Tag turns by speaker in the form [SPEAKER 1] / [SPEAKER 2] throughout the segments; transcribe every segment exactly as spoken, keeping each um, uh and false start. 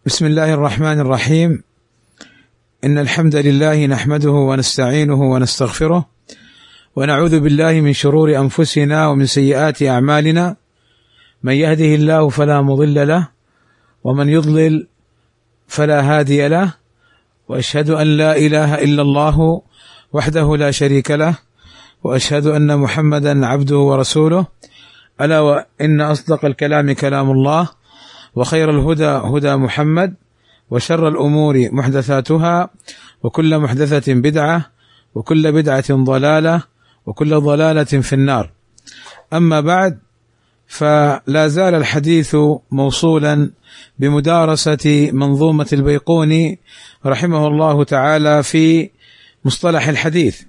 [SPEAKER 1] بسم الله الرحمن الرحيم. إن الحمد لله نحمده ونستعينه ونستغفره ونعوذ بالله من شرور أنفسنا ومن سيئات أعمالنا، من يهده الله فلا مضل له ومن يضلل فلا هادي له، وأشهد أن لا إله إلا الله وحده لا شريك له، وأشهد أن محمدا عبده ورسوله. ألا وإن أصدق الكلام كلام الله، وخير الهدى هدى محمد، وشر الأمور محدثاتها، وكل محدثة بدعة، وكل بدعة ضلالة، وكل ضلالة في النار. أما بعد، فلا زال الحديث موصولا بمدارسة منظومة البيقوني رحمه الله تعالى في مصطلح الحديث،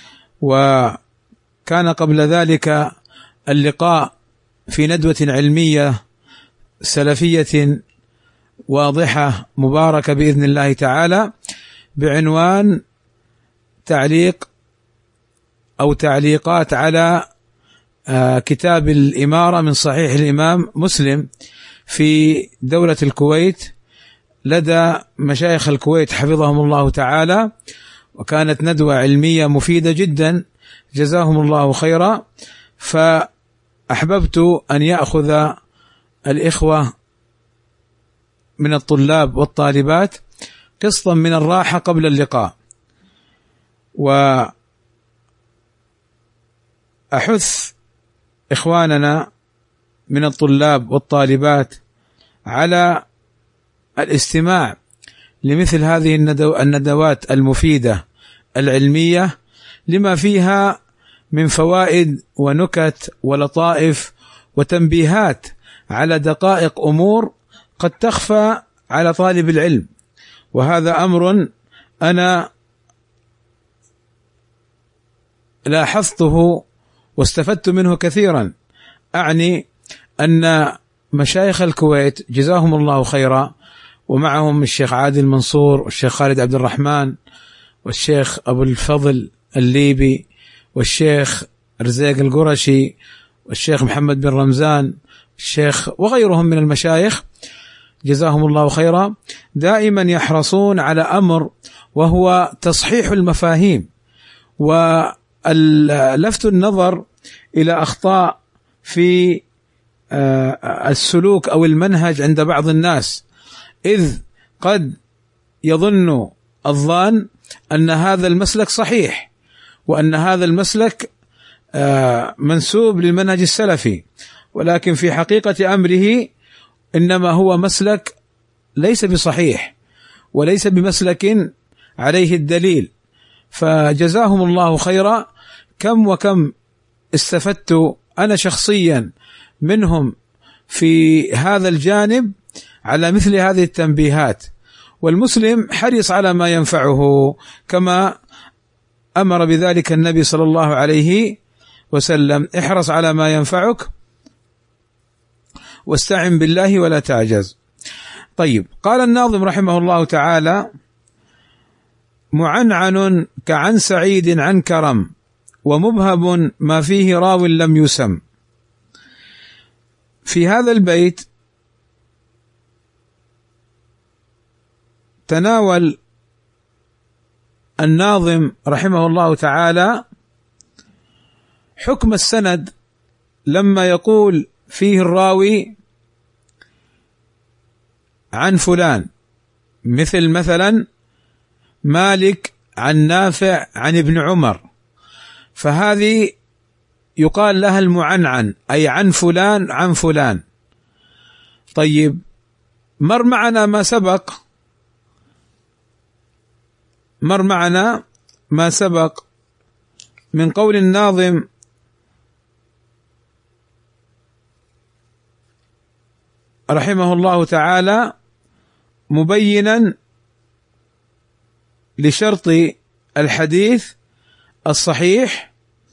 [SPEAKER 1] وكان قبل ذلك اللقاء في ندوة علمية سلفية واضحة مباركة بإذن الله تعالى بعنوان تعليق أو تعليقات على كتاب الإمارة من صحيح الإمام مسلم في دولة الكويت لدى مشايخ الكويت حفظهم الله تعالى، وكانت ندوة علمية مفيدة جدا جزاهم الله خيرا. فأحببت أن يأخذ الإخوة من الطلاب والطالبات قسطا من الراحة قبل اللقاء، وأحث إخواننا من الطلاب والطالبات على الاستماع لمثل هذه الندوات المفيدة العلمية، لما فيها من فوائد ونكت ولطائف وتنبيهات على دقائق أمور قد تخفى على طالب العلم. وهذا أمر أنا لاحظته واستفدت منه كثيرا، أعني أن مشايخ الكويت جزاهم الله خيرا، ومعهم الشيخ عادل منصور والشيخ خالد عبد الرحمن والشيخ أبو الفضل الليبي والشيخ رزيق القرشي والشيخ محمد بن رمزان الشيخ وغيرهم من المشايخ جزاهم الله خيرا، دائما يحرصون على أمر وهو تصحيح المفاهيم ولفت النظر إلى أخطاء في السلوك أو المنهج عند بعض الناس، إذ قد يظن الظان أن هذا المسلك صحيح وأن هذا المسلك منسوب للمنهج السلفي، ولكن في حقيقة أمره إنما هو مسلك ليس بصحيح وليس بمسلك عليه الدليل. فجزاهم الله خيرا، كم وكم استفدت أنا شخصيا منهم في هذا الجانب على مثل هذه التنبيهات. والمسلم حريص على ما ينفعه كما أمر بذلك النبي صلى الله عليه وسلم: احرص على ما ينفعك واستعن بالله ولا تعجز. طيب، قال الناظم رحمه الله تعالى: معنعن كعن سعيد عن كرم، ومبهب ما فيه راو لم يسم. في هذا البيت تناول الناظم رحمه الله تعالى حكم السند لما يقول فيه الراوي عن فلان، مثل مثلا مالك عن نافع عن ابن عمر، فهذه يقال لها المعنعن، أي عن فلان عن فلان. طيب، مر معنا ما سبق مر معنا ما سبق من قول الناظم رحمه الله تعالى مبينا لشرط الحديث الصحيح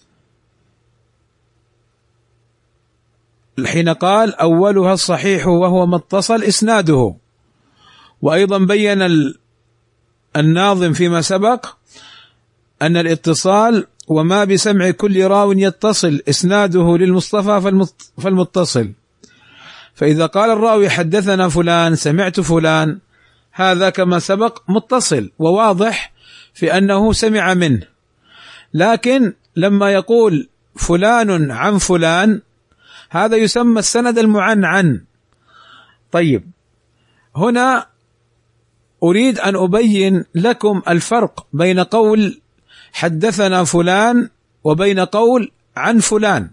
[SPEAKER 1] حين قال: أولها الصحيح وهو ما اتصل إسناده. وأيضا بين الناظم فيما سبق أن الاتصال وما بسمع كل راو يتصل إسناده للمصطفى فالمتصل. فإذا قال الراوي حدثنا فلان سمعت فلان هذا كما سبق متصل وواضح في أنه سمع منه، لكن لما يقول فلان عن فلان هذا يسمى السند المعنعن. طيب، هنا أريد أن أبين لكم الفرق بين قول حدثنا فلان وبين قول عن فلان.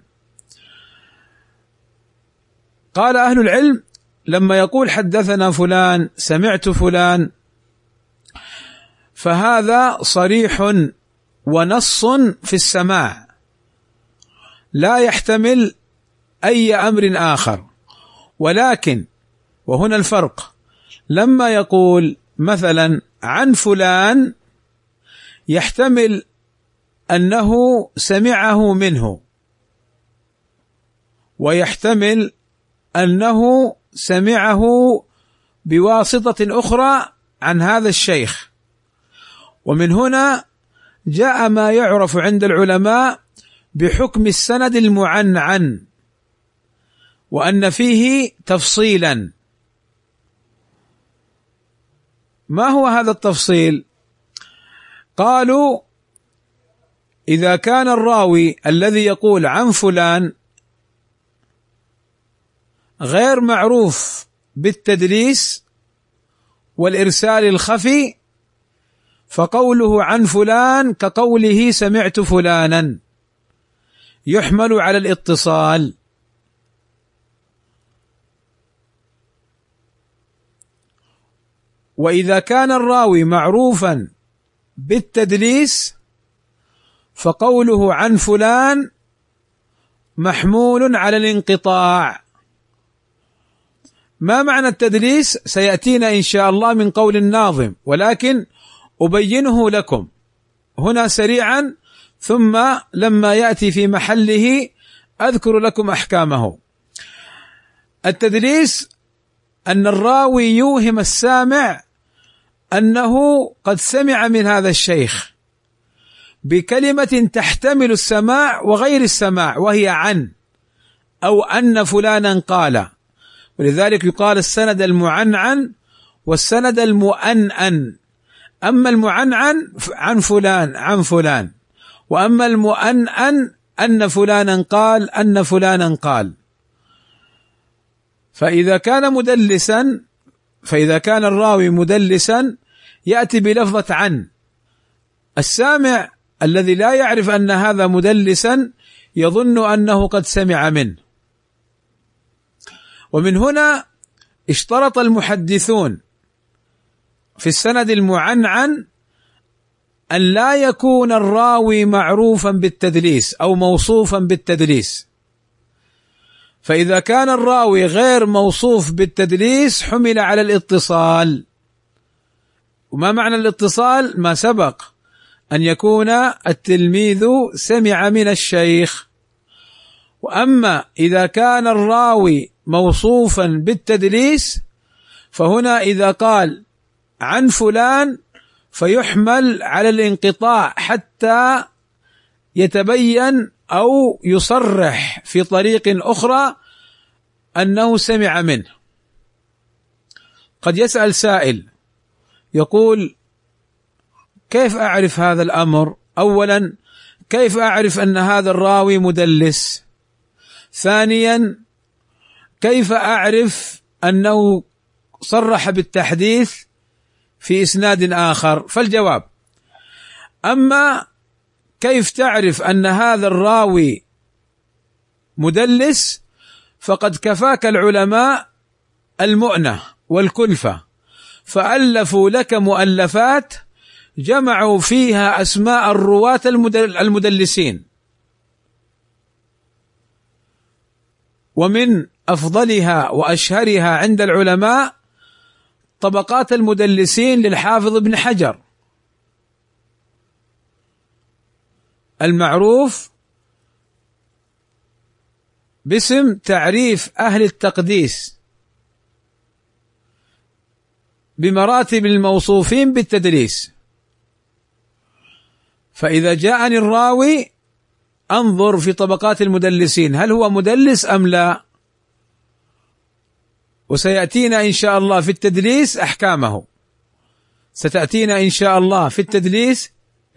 [SPEAKER 1] قال أهل العلم لما يقول حدثنا فلان سمعت فلان فهذا صريح ونص في السماع لا يحتمل أي أمر آخر، ولكن وهنا الفرق، لما يقول مثلا عن فلان يحتمل أنه سمعه منه، ويحتمل أنه سمعه بواسطة أخرى عن هذا الشيخ. ومن هنا جاء ما يعرف عند العلماء بحكم السند المعنعن، وأن فيه تفصيلا. ما هو هذا التفصيل؟ قالوا إذا كان الراوي الذي يقول عن فلان غير معروف بالتدليس والإرسال الخفي فقوله عن فلان كقوله سمعت فلانا، يحمل على الاتصال. وإذا كان الراوي معروفا بالتدليس فقوله عن فلان محمول على الانقطاع. ما معنى التدليس؟ سيأتينا إن شاء الله من قول الناظم، ولكن أبينه لكم هنا سريعا، ثم لما يأتي في محله أذكر لكم أحكامه. التدليس أن الراوي يوهم السامع أنه قد سمع من هذا الشيخ بكلمة تحتمل السماع وغير السماع، وهي عن أو أن فلانا قال. ولذلك يقال السند المعنعن والسند المؤنن. أما المعنعن عن فلان عن فلان، وأما المؤنن أن فلانا قال أن فلانا قال. فإذا كان مدلسا فإذا كان الراوي مدلسا يأتي بلفظة عن، السامع الذي لا يعرف أن هذا مدلسا يظن أنه قد سمع منه. ومن هنا اشترط المحدثون في السند المعنعن أن لا يكون الراوي معروفا بالتدليس أو موصوفا بالتدليس. فإذا كان الراوي غير موصوف بالتدليس حمل على الاتصال. وما معنى الاتصال؟ ما سبق أن يكون التلميذ سمع من الشيخ. وأما إذا كان الراوي موصوفا بالتدليس فهنا إذا قال عن فلان فيحمل على الانقطاع حتى يتبين أو يصرح في طريق أخرى أنه سمع منه. قد يسأل سائل يقول كيف أعرف هذا الأمر؟ أولا كيف أعرف أن هذا الراوي مدلس؟ ثانيا كيف أعرف أنه صرح بالتحديث في إسناد آخر؟ فالجواب: أما كيف تعرف أن هذا الراوي مدلس فقد كفاك العلماء المؤنة والكلفة، فألفوا لك مؤلفات جمعوا فيها أسماء الرواة المدلسين، ومن أفضلها وأشهرها عند العلماء طبقات المدلسين للحافظ ابن حجر، المعروف باسم تعريف أهل التقديس بمراتب الموصوفين بالتدليس. فإذا جاءني الراوي أنظر في طبقات المدلسين هل هو مدلس أم لا، وسيأتينا إن شاء الله في التدليس أحكامه. ستأتينا إن شاء الله في التدليس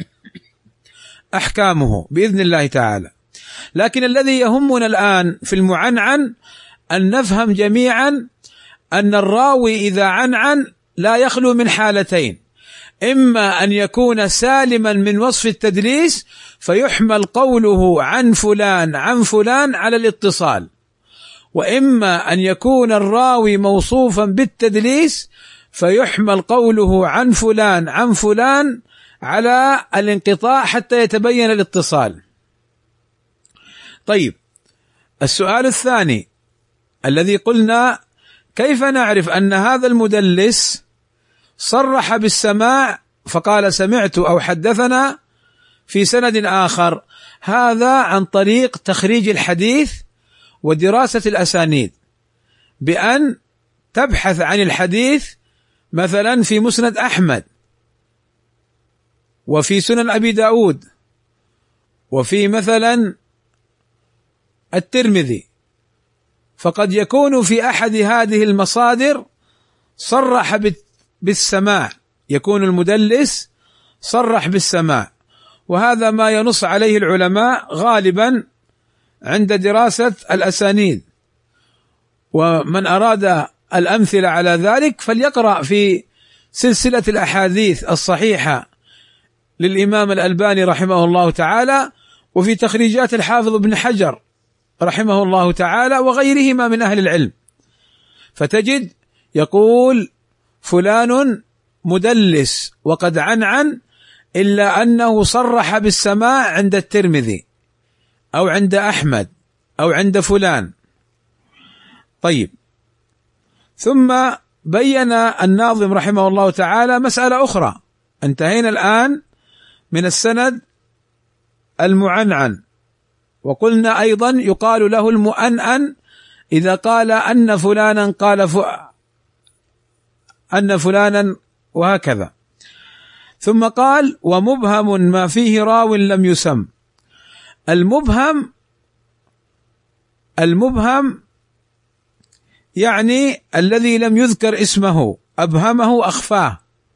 [SPEAKER 1] أحكامه بإذن الله تعالى. لكن الذي يهمنا الآن في المعنعن أن نفهم جميعا أن الراوي إذا عنعن لا يخلو من حالتين: إما أن يكون سالما من وصف التدليس فيحمل قوله عن فلان عن فلان على الاتصال، وإما أن يكون الراوي موصوفا بالتدليس فيحمل قوله عن فلان عن فلان على الانقطاع حتى يتبين الاتصال. طيب، السؤال الثاني الذي قلنا: كيف نعرف أن هذا المدلس صرح بالسماع فقال سمعت أو حدثنا في سند آخر؟ هذا عن طريق تخريج الحديث ودراسة الأسانيد، بأن تبحث عن الحديث مثلا في مسند أحمد وفي سنن أبي داود وفي مثلا الترمذي، فقد يكون في أحد هذه المصادر صرح بالسماع، يكون المدلس صرح بالسماع، وهذا ما ينص عليه العلماء غالبا عند دراسة الأسانيد. ومن أراد الأمثلة على ذلك فليقرأ في سلسلة الأحاديث الصحيحة للإمام الألباني رحمه الله تعالى، وفي تخريجات الحافظ ابن حجر رحمه الله تعالى وغيرهما من أهل العلم، فتجد يقول فلان مدلس وقد عنعن إلا أنه صرح بالسماع عند الترمذي أو عند أحمد أو عند فلان. طيب، ثم بين الناظم رحمه الله تعالى مسألة أخرى. انتهينا الآن من السند المعنعن، وقلنا أيضا يقال له المؤنأن إذا قال أن فلانا قال ف... أن فلانا وهكذا. ثم قال: ومبهم ما فيه راو لم يسم. المبهم المبهم يعني الذي لم يذكر اسمه، أبهمه أخفاه،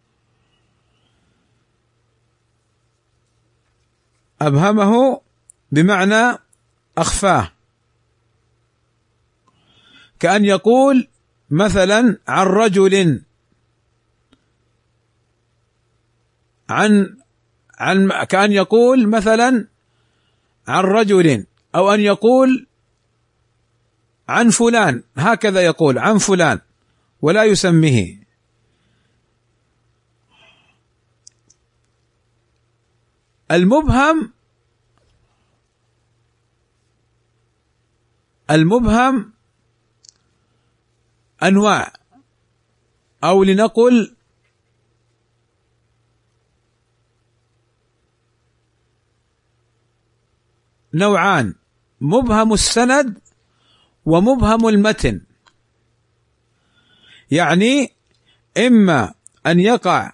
[SPEAKER 1] أبهمه بمعنى أخفاه، كأن يقول مثلا عن رجل عن عن كأن يقول مثلا عن رجل، أو أن يقول عن فلان، هكذا يقول عن فلان ولا يسميه. المبهم المبهم أنواع، أو لنقل نوعان: مبهم السند ومبهم المتن. يعني إما أن يقع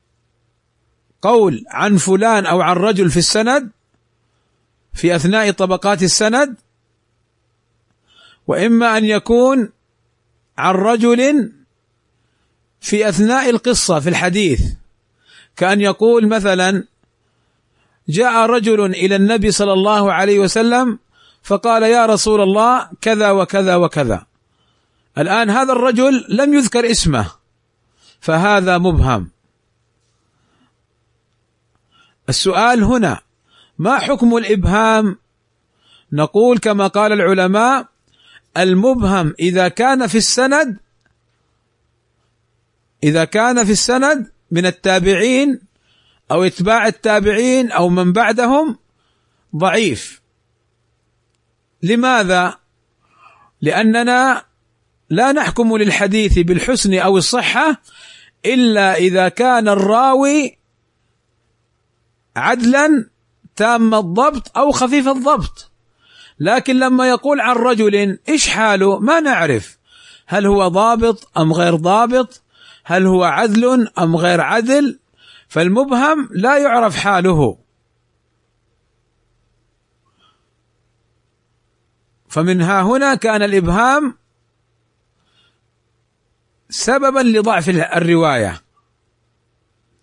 [SPEAKER 1] قول عن فلان أو عن رجل في السند في أثناء طبقات السند، وإما أن يكون عن رجل في أثناء القصة في الحديث، كأن يقول مثلا جاء رجل إلى النبي صلى الله عليه وسلم فقال يا رسول الله كذا وكذا وكذا. الآن هذا الرجل لم يذكر اسمه، فهذا مبهم. السؤال هنا: ما حكم الإبهام؟ نقول كما قال العلماء: المبهم إذا كان في السند إذا كان في السند من التابعين أو اتباع التابعين أو من بعدهم ضعيف. لماذا؟ لأننا لا نحكم للحديث بالحسن أو الصحة إلا إذا كان الراوي عدلا تام الضبط أو خفيف الضبط. لكن لما يقول عن رجل إيش حاله؟ ما نعرف، هل هو ضابط أم غير ضابط، هل هو عدل أم غير عدل، فالمبهم لا يعرف حاله. فمنها هنا كان الإبهام سببا لضعف الرواية.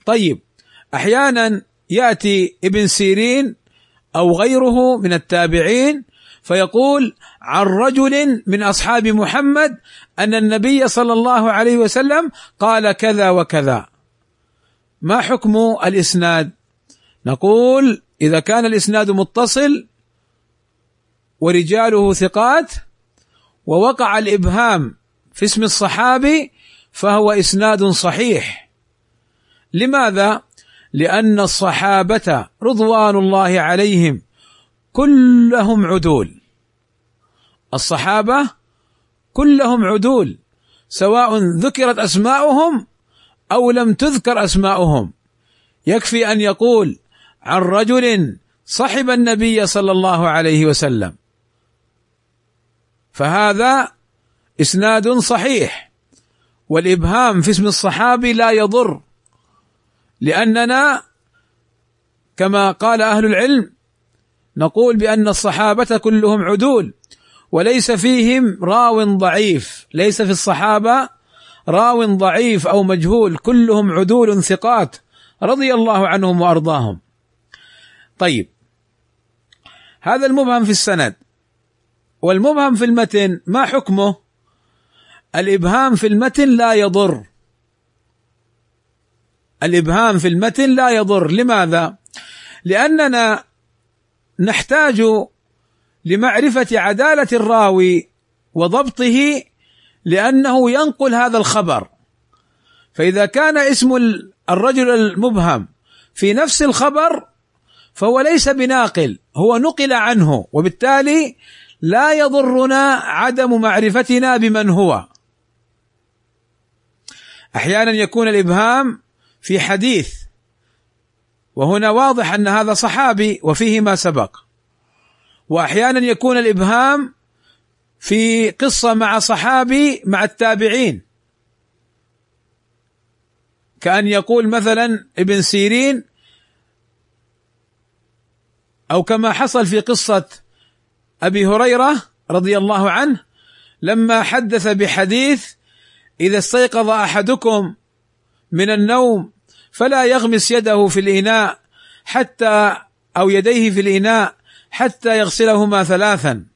[SPEAKER 1] طيب أحيانا يأتي ابن سيرين أو غيره من التابعين فيقول عن رجل من أصحاب محمد أن النبي صلى الله عليه وسلم قال كذا وكذا، ما حكم الإسناد؟ نقول إذا كان الإسناد متصل ورجاله ثقات ووقع الإبهام في اسم الصحابي فهو إسناد صحيح. لماذا؟ لأن الصحابة رضوان الله عليهم كلهم عدول، الصحابة كلهم عدول سواء ذكرت أسماؤهم أو لم تذكر أسماؤهم. يكفي أن يقول عن رجل صحب النبي صلى الله عليه وسلم، فهذا إسناد صحيح. والإبهام في اسم الصحابي لا يضر، لأننا كما قال أهل العلم نقول بأن الصحابة كلهم عدول وليس فيهم راو ضعيف، ليس في الصحابة راو ضعيف أو مجهول، كلهم عدول ثقات رضي الله عنهم وأرضاهم. طيب هذا المبهم في السند. والمبهم في المتن ما حكمه؟ الإبهام في المتن لا يضر، الإبهام في المتن لا يضر. لماذا؟ لأننا نحتاج لمعرفة عدالة الراوي وضبطه لأنه ينقل هذا الخبر، فإذا كان اسم الرجل المبهم في نفس الخبر فهو ليس بناقل، هو نقل عنه، وبالتالي لا يضرنا عدم معرفتنا بمن هو. أحيانا يكون الإبهام في حديث وهنا واضح أن هذا صحابي وفيه ما سبق، وأحيانا يكون الإبهام في قصة مع صحابي مع التابعين، كأن يقول مثلا ابن سيرين، أو كما حصل في قصة أبي هريرة رضي الله عنه لما حدث بحديث إذا استيقظ أحدكم من النوم فلا يغمس يده في الإناء حتى أو يديه في الإناء حتى يغسلهما ثلاثا.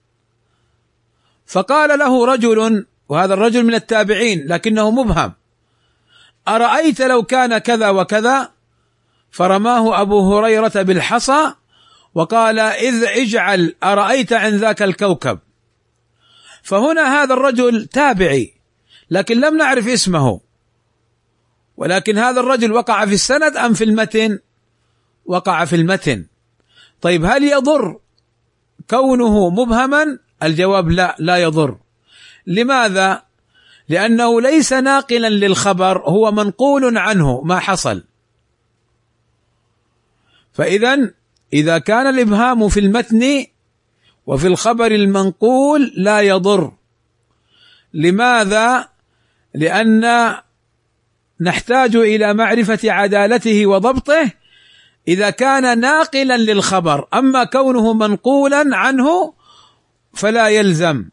[SPEAKER 1] فقال له رجل، وهذا الرجل من التابعين لكنه مبهم، أرأيت لو كان كذا وكذا؟ فرماه أبو هريرة بالحصى وقال إذ اجعل أرأيت عن ذاك الكوكب. فهنا هذا الرجل تابعي لكن لم نعرف اسمه، ولكن هذا الرجل وقع في السند أم في المتن؟ وقع في المتن. طيب هل يضر كونه مبهما؟ الجواب لا، لا يضر. لماذا؟ لأنه ليس ناقلا للخبر، هو منقول عنه ما حصل. فإذا إذا كان الإبهام في المتن وفي الخبر المنقول لا يضر. لماذا؟ لأن نحتاج إلى معرفة عدالته وضبطه إذا كان ناقلا للخبر، أما كونه منقولا عنه فلا يلزم.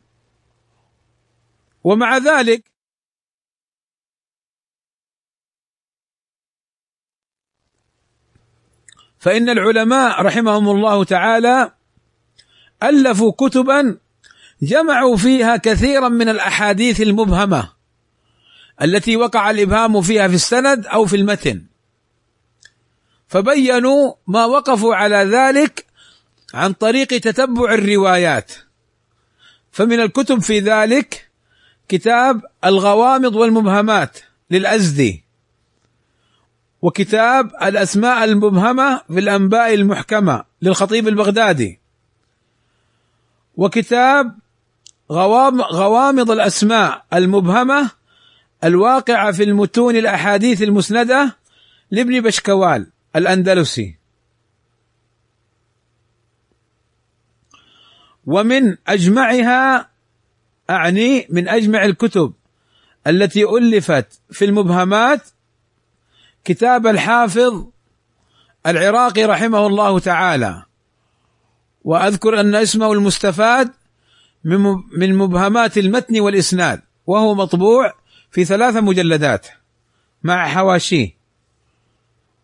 [SPEAKER 1] ومع ذلك فإن العلماء رحمهم الله تعالى ألفوا كتبا جمعوا فيها كثيرا من الأحاديث المبهمة التي وقع الإبهام فيها في السند أو في المتن، فبينوا ما وقفوا على ذلك عن طريق تتبع الروايات. فمن الكتب في ذلك كتاب الغوامض والمبهمات للأزدي، وكتاب الأسماء المبهمة في الأنباء المحكمة للخطيب البغدادي، وكتاب غوامض الأسماء المبهمة الواقعة في المتون الأحاديث المسندة لابن بشكوال الأندلسي. ومن أجمعها، أعني من أجمع الكتب التي ألفت في المبهمات، كتاب الحافظ العراقي رحمه الله تعالى، وأذكر أن اسمه المستفاد من مبهمات المتن والإسناد، وهو مطبوع في ثلاث مجلدات مع حواشيه،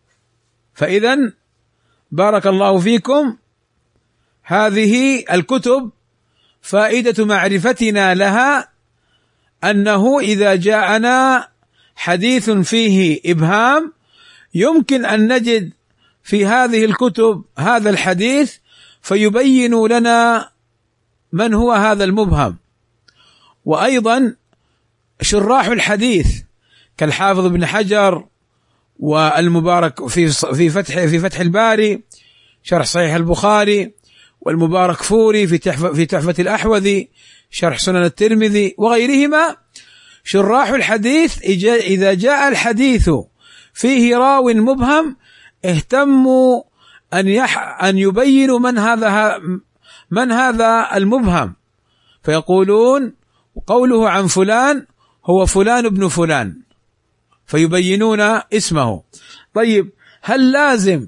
[SPEAKER 1] فإذا بارك الله فيكم، هذه الكتب فائدة معرفتنا لها أنه إذا جاءنا حديث فيه إبهام يمكن أن نجد في هذه الكتب هذا الحديث فيبين لنا من هو هذا المبهم. وأيضا شراح الحديث كالحافظ ابن حجر والمبارك في في فتح في فتح الباري شرح صحيح البخاري، والمبارك فوري في تحفة في تحفة الأحوذي شرح سنن الترمذي وغيرهما. شراح الحديث إذا جاء الحديث فيه راو مبهم اهتموا أن يح أن يبينوا من هذا من هذا المبهم، فيقولون قوله عن فلان هو فلان ابن فلان، فيبينون اسمه. طيب هل لازم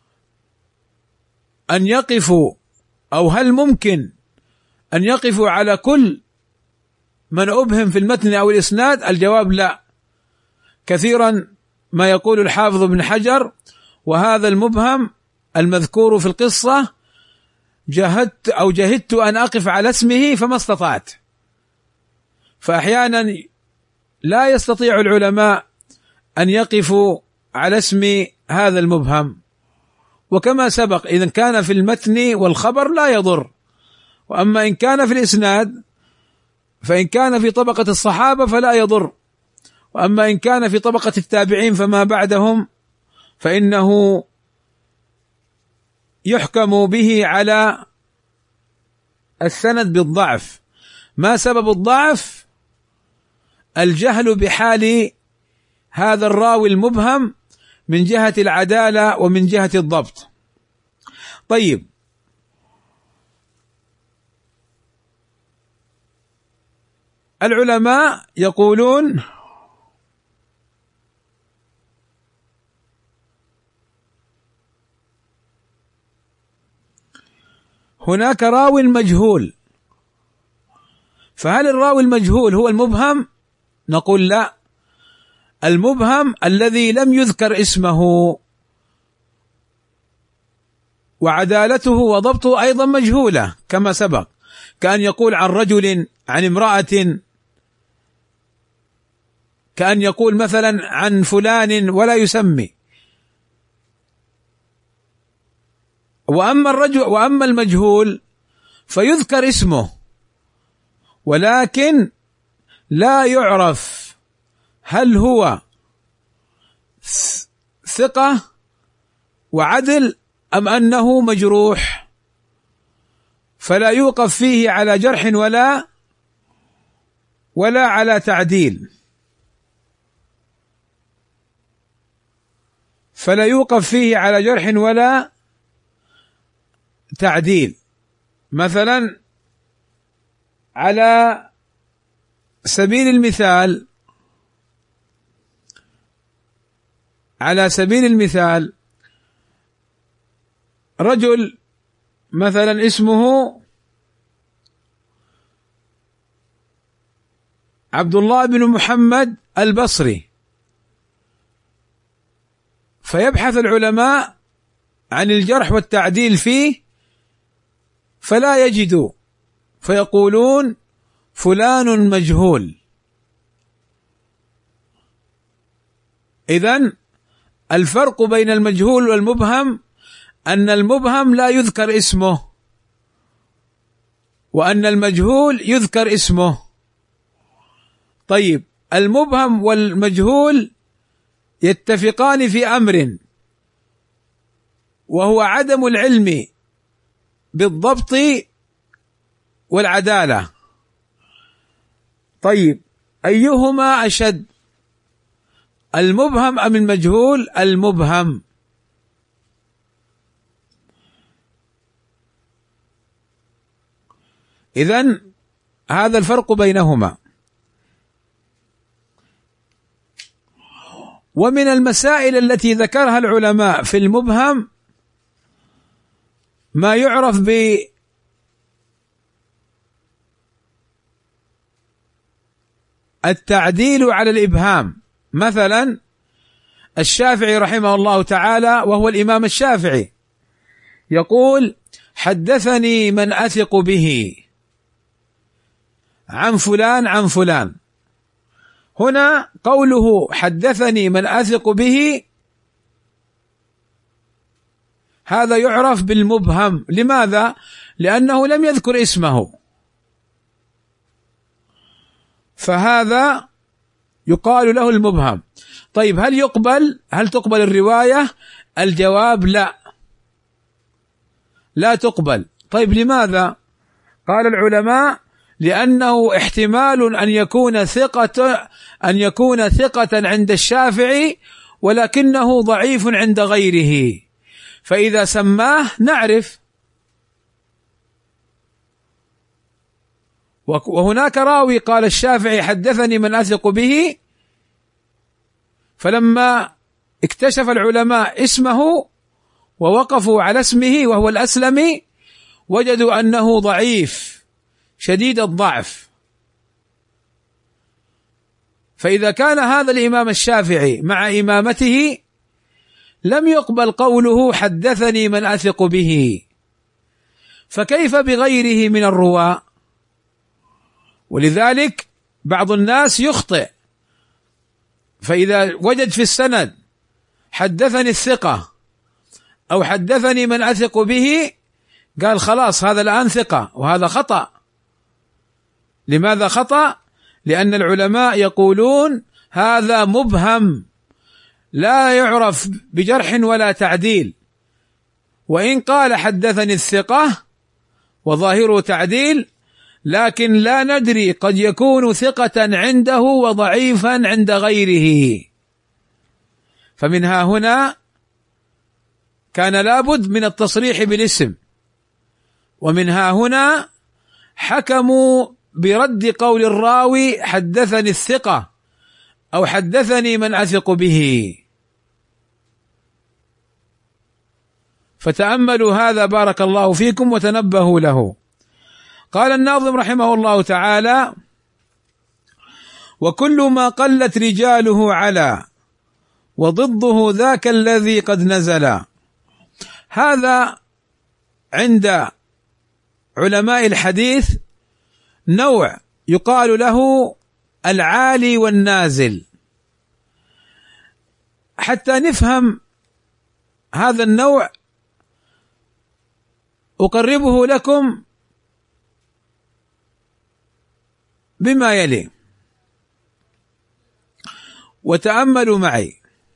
[SPEAKER 1] أن يقفوا أو هل ممكن أن يقفوا على كل من أبهم في المتن أو الإسناد؟ الجواب لا. كثيرا ما يقول الحافظ ابن حجر وهذا المبهم المذكور في القصة جهدت أو جهدت أن أقف على اسمه فما استطعت. فأحيانا لا يستطيع العلماء أن يقفوا على اسم هذا المبهم، وكما سبق إذا كان في المتن والخبر لا يضر، وأما إن كان في الإسناد فإن كان في طبقة الصحابة فلا يضر، وأما إن كان في طبقة التابعين فما بعدهم فإنه يحكم به على السند بالضعف. ما سبب الضعف؟ الجهل بحال هذا الراوي المبهم من جهة العدالة ومن جهة الضبط. طيب العلماء يقولون هناك راوي مجهول، فهل الراوي المجهول هو المبهم؟ نقول لا، المبهم الذي لم يذكر اسمه وعدالته وضبطه أيضا مجهولة كما سبق، كأن يقول عن رجل عن امرأة، كأن يقول مثلا عن فلان ولا يسمي. وأما الرجل وأما المجهول فيذكر اسمه ولكن لا يعرف هل هو ثقة وعدل أم أنه مجروح، فلا يوقف فيه على جرح ولا ولا على تعديل، فلا يوقف فيه على جرح ولا تعديل. مثلا على سبيل المثال على سبيل المثال رجل مثلا اسمه عبد الله بن محمد البصري، فيبحث العلماء عن الجرح والتعديل فيه فلا يجدوا، فيقولون فلان مجهول. إذن الفرق بين المجهول والمبهم أن المبهم لا يذكر اسمه، وأن المجهول يذكر اسمه. طيب المبهم والمجهول يتفقان في أمر، وهو عدم العلم بالضبط والعدالة. طيب أيهما أشد، المبهم أم المجهول؟ المبهم. إذن هذا الفرق بينهما. ومن المسائل التي ذكرها العلماء في المبهم ما يعرف بالتعديل على الإبهام. مثلا الشافعي رحمه الله تعالى وهو الإمام الشافعي يقول: حدثني من أثق به عن فلان عن فلان. هنا قوله حدثني من أثق به هذا يعرف بالمبهم. لماذا؟ لأنه لم يذكر اسمه، فهذا يقال له المبهم. طيب هل يقبل هل تقبل الرواية؟ الجواب لا، لا تقبل. طيب لماذا؟ قال العلماء: لأنه احتمال أن يكون ثقة أن يكون ثقة عند الشافعي ولكنه ضعيف عند غيره، فإذا سماه نعرف. وهناك راوي قال الشافعي حدثني من أثق به، فلما اكتشف العلماء اسمه ووقفوا على اسمه وهو الأسلمي وجدوا أنه ضعيف شديد الضعف. فإذا كان هذا الإمام الشافعي مع إمامته لم يقبل قوله حدثني من أثق به، فكيف بغيره من الرواة؟ ولذلك بعض الناس يخطئ، فإذا وجد في السند حدثني الثقة أو حدثني من أثق به قال خلاص هذا الآن ثقة، وهذا خطأ. لماذا خطأ؟ لأن العلماء يقولون هذا مبهم لا يعرف بجرح ولا تعديل، وإن قال حدثني الثقة وظاهره تعديل لكن لا ندري، قد يكون ثقة عنده وضعيفا عند غيره. فمنها هنا كان لابد من التصريح بالاسم، ومنها هنا حكموا برد قول الراوي حدثني الثقة أو حدثني من أثق به. فتأملوا هذا بارك الله فيكم وتنبهوا له. قال الناظم رحمه الله تعالى: وكل ما قلت رجاله على وضده ذاك الذي قد نزل. هذا عند علماء الحديث نوع يقال له العالي والنازل. حتى نفهم هذا النوع أقربه لكم بما يلي، وتأملوا معي.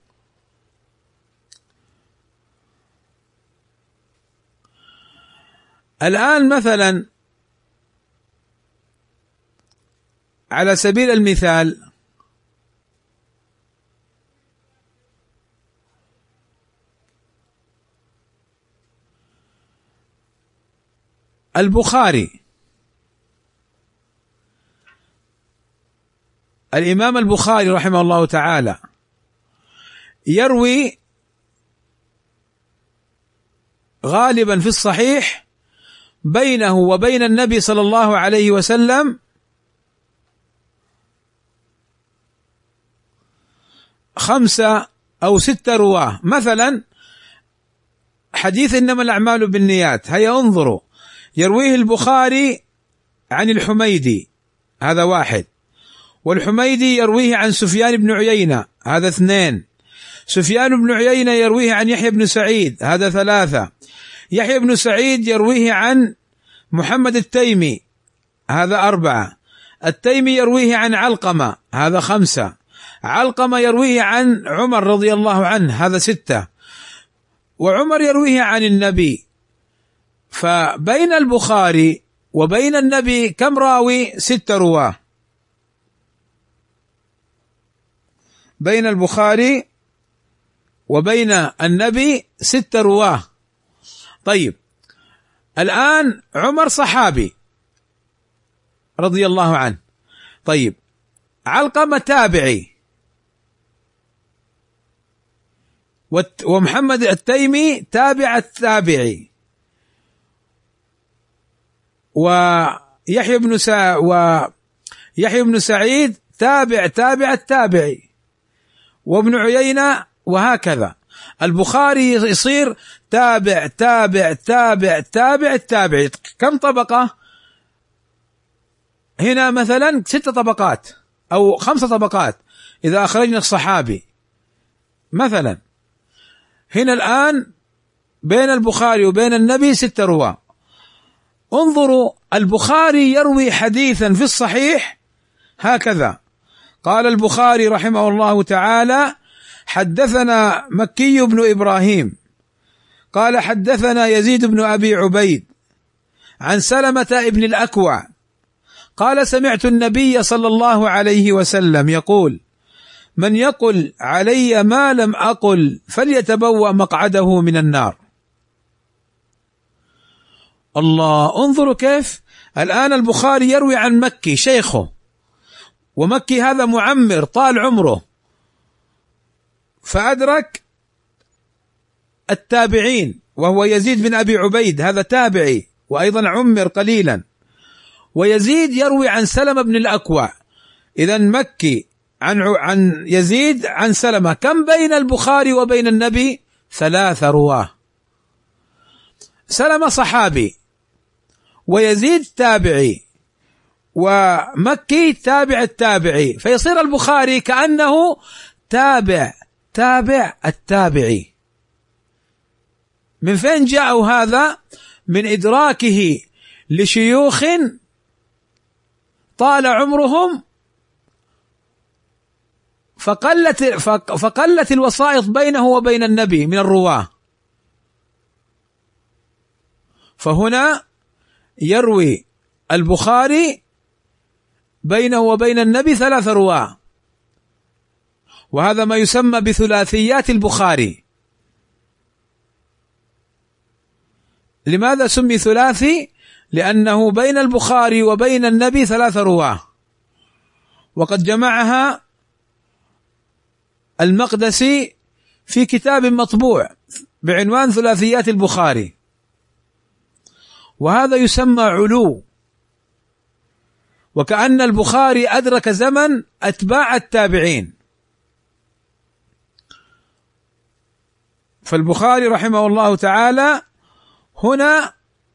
[SPEAKER 1] الآن مثلا على سبيل المثال البخاري، الإمام البخاري رحمه الله تعالى يروي غالبا في الصحيح بينه وبين النبي صلى الله عليه وسلم خمسة أو ستة رواه. مثلا حديث إنما الأعمال بالنيات، هيا انظروا، يرويه البخاري عن الحميدي، هذا واحد، والحميدي يرويه عن سفيان بن عيينة، هذا اثنين، سفيان بن عيينة يرويه عن يحيى بن سعيد، هذا ثلاثة، يحيى بن سعيد يرويه عن محمد التيمي، هذا أربعة، التيمي يرويه عن علقمة، هذا خمسة، علقمة يرويه عن عمر رضي الله عنه، هذا ستة، وعمر يرويه عن النبي. فبين البخاري وبين النبي كم راوي؟ ستة رواه. بين البخاري وبين النبي ستة رواه. طيب الآن عمر صحابي رضي الله عنه، طيب علقمة تابعي، ومحمد التيمي تابع التابعي، ويحيى بن سع ويحيى بن سعيد تابع تابع التابعي، وابن عيينة وهكذا. البخاري يصير تابع تابع تابع تابع التابع. كم طبقة هنا؟ مثلا ست طبقات أو خمس طبقات إذا أخرجنا الصحابي مثلا. هنا الآن بين البخاري وبين النبي ست رواة. انظروا، البخاري يروي حديثا في الصحيح هكذا: قال البخاري رحمه الله تعالى: حدثنا مكي بن إبراهيم قال حدثنا يزيد بن أبي عبيد عن سلمة ابن الأكوع قال سمعت النبي صلى الله عليه وسلم يقول: من يقل علي ما لم أقل فليتبوأ مقعده من النار. الله، انظروا كيف الآن البخاري يروي عن مكي شيخه، ومكي هذا معمر طال عمره، فأدرك التابعين، وهو يزيد بن أبي عبيد، هذا تابعي وأيضا عمر قليلا. ويزيد يروي عن سلمة بن الأكوع، إذن مكي عن عن يزيد عن سلمة. كم بين البخاري وبين النبي؟ ثلاثة رواه. سلمة صحابي، ويزيد تابعي، ومكي تابع التابعي، فيصير البخاري كأنه تابع تابع التابعي. من فين جاءوا هذا؟ من إدراكه لشيوخ طال عمرهم فقلت فقلت الوسائط بينه وبين النبي من الرواه. فهنا يروي البخاري بينه وبين النبي ثلاث رواه، وهذا ما يسمى بثلاثيات البخاري. لماذا سمي ثلاثي؟ لأنه بين البخاري وبين النبي ثلاث رواه، وقد جمعها المقدسي في كتاب مطبوع بعنوان ثلاثيات البخاري، وهذا يسمى علو، وكأن البخاري أدرك زمن أتباع التابعين. فالبخاري رحمه الله تعالى هنا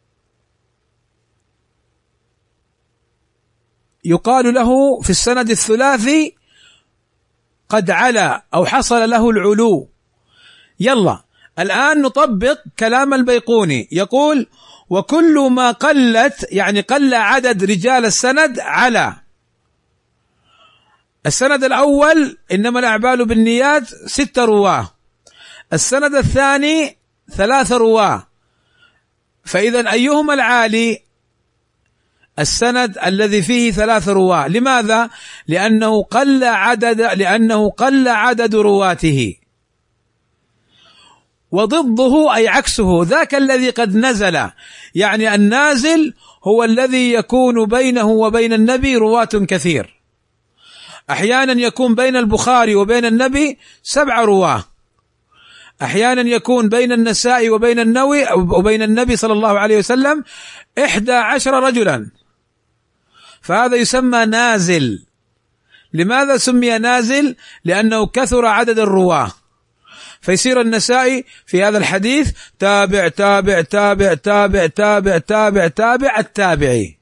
[SPEAKER 1] يقال له في السند الثلاثي قد علا أو حصل له العلو. يلا الآن نطبق كلام البيقوني، يقول: وكل ما قلت، يعني قل عدد رجال السند، علا. السند الأول إنما الأعمال بالنيات ست رواه، السند الثاني ثلاث رواه، فإذا أيهما العالي؟ السند الذي فيه ثلاث رواه. لماذا؟ لأنه قل عدد لأنه قل عدد رواته. وضده أي عكسه ذاك الذي قد نزل، يعني النازل هو الذي يكون بينه وبين النبي رواة كثير. أحيانا يكون بين البخاري وبين النبي سبع رواه، أحيانا يكون بين النسائي وبين النووي وبين النبي صلى الله عليه وسلم إحدى عشر رجلا، فهذا يسمى نازل. لماذا سمي نازل؟ لأنه كثر عدد الرواه، فيصير النسائي في هذا الحديث تابع تابع تابع تابع تابع تابع تابع التابعي.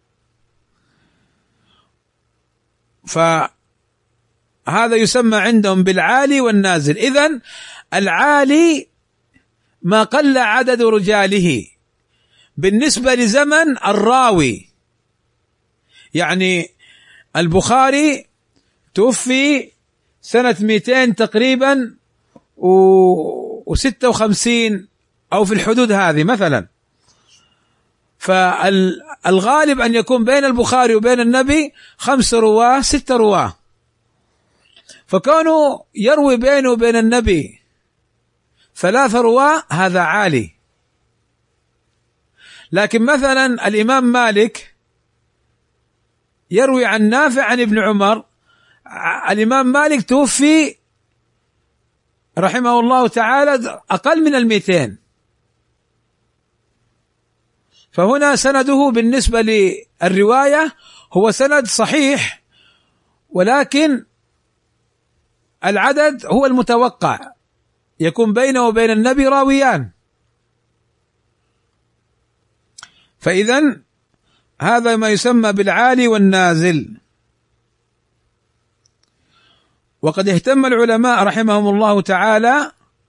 [SPEAKER 1] فهذا يسمى عندهم بالعالي والنازل. إذن العالي ما قل عدد رجاله بالنسبة لزمن الراوي. يعني البخاري توفي سنة مئتين تقريبا وستة وخمسين أو في الحدود هذه مثلا، فالغالب أن يكون بين البخاري وبين النبي خمس رواه ست رواه، فكانوا يروي بينه وبين النبي ثلاث رواه، هذا عالي. لكن مثلا الإمام مالك يروي عن نافع عن ابن عمر، الإمام مالك توفي رحمه الله تعالى أقل من المئتين، فهنا سنده بالنسبة للرواية هو سند صحيح، ولكن العدد هو المتوقع، يكون بينه وبين النبي راويان، فإذا هذا ما يسمى بالعالي والنازل. وقد اهتم العلماء رحمهم الله تعالى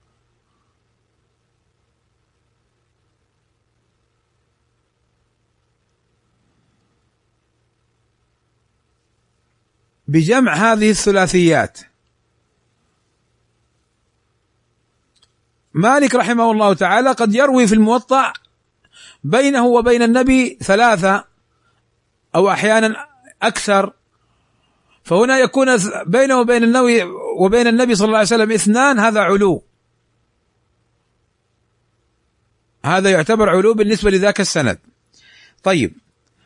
[SPEAKER 1] بجمع هذه الثلاثيات. مالك رحمه الله تعالى قد يروي في الموطأ بينه وبين النبي ثلاثة أو أحيانا أكثر، فهنا يكون بينه وبين النبي وبين النبي صلى الله عليه وسلم اثنان، هذا علو، هذا يعتبر علو بالنسبة لذاك السند. طيب،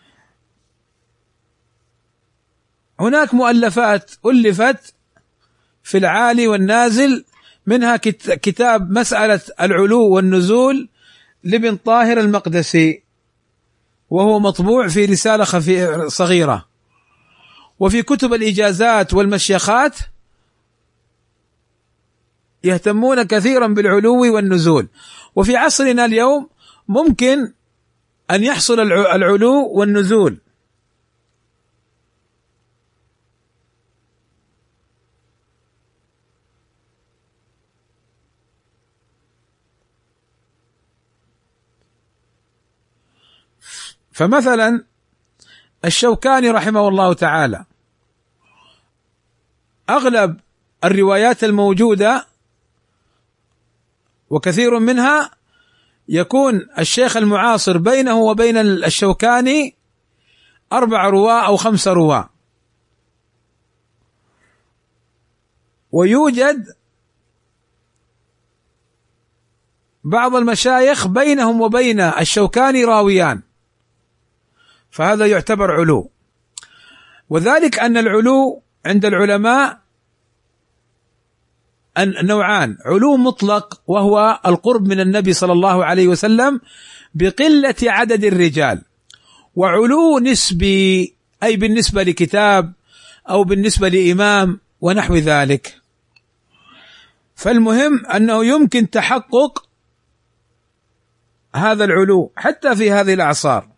[SPEAKER 1] هناك مؤلفات ألفت في العالي والنازل، منها كتاب مسألة العلو والنزول لابن طاهر المقدسي، وهو مطبوع في رسالة خفيفة صغيرة. وفي كتب الإجازات والمشيخات يهتمون كثيرا بالعلو والنزول. وفي عصرنا اليوم ممكن أن يحصل العلو والنزول، فمثلا الشوكاني رحمه الله تعالى أغلب الروايات الموجودة وكثير منها يكون الشيخ المعاصر بينه وبين الشوكاني أربع رواة أو خمس رواة، ويوجد بعض المشايخ بينهم وبين الشوكاني راويان، فهذا يعتبر علو. وذلك أن العلو عند العلماء نوعان: علو مطلق وهو القرب من النبي صلى الله عليه وسلم بقلة عدد الرجال، وعلو نسبي أي بالنسبة لكتاب أو بالنسبة لإمام ونحو ذلك. فالمهم أنه يمكن تحقق هذا العلو حتى في هذه الأعصار.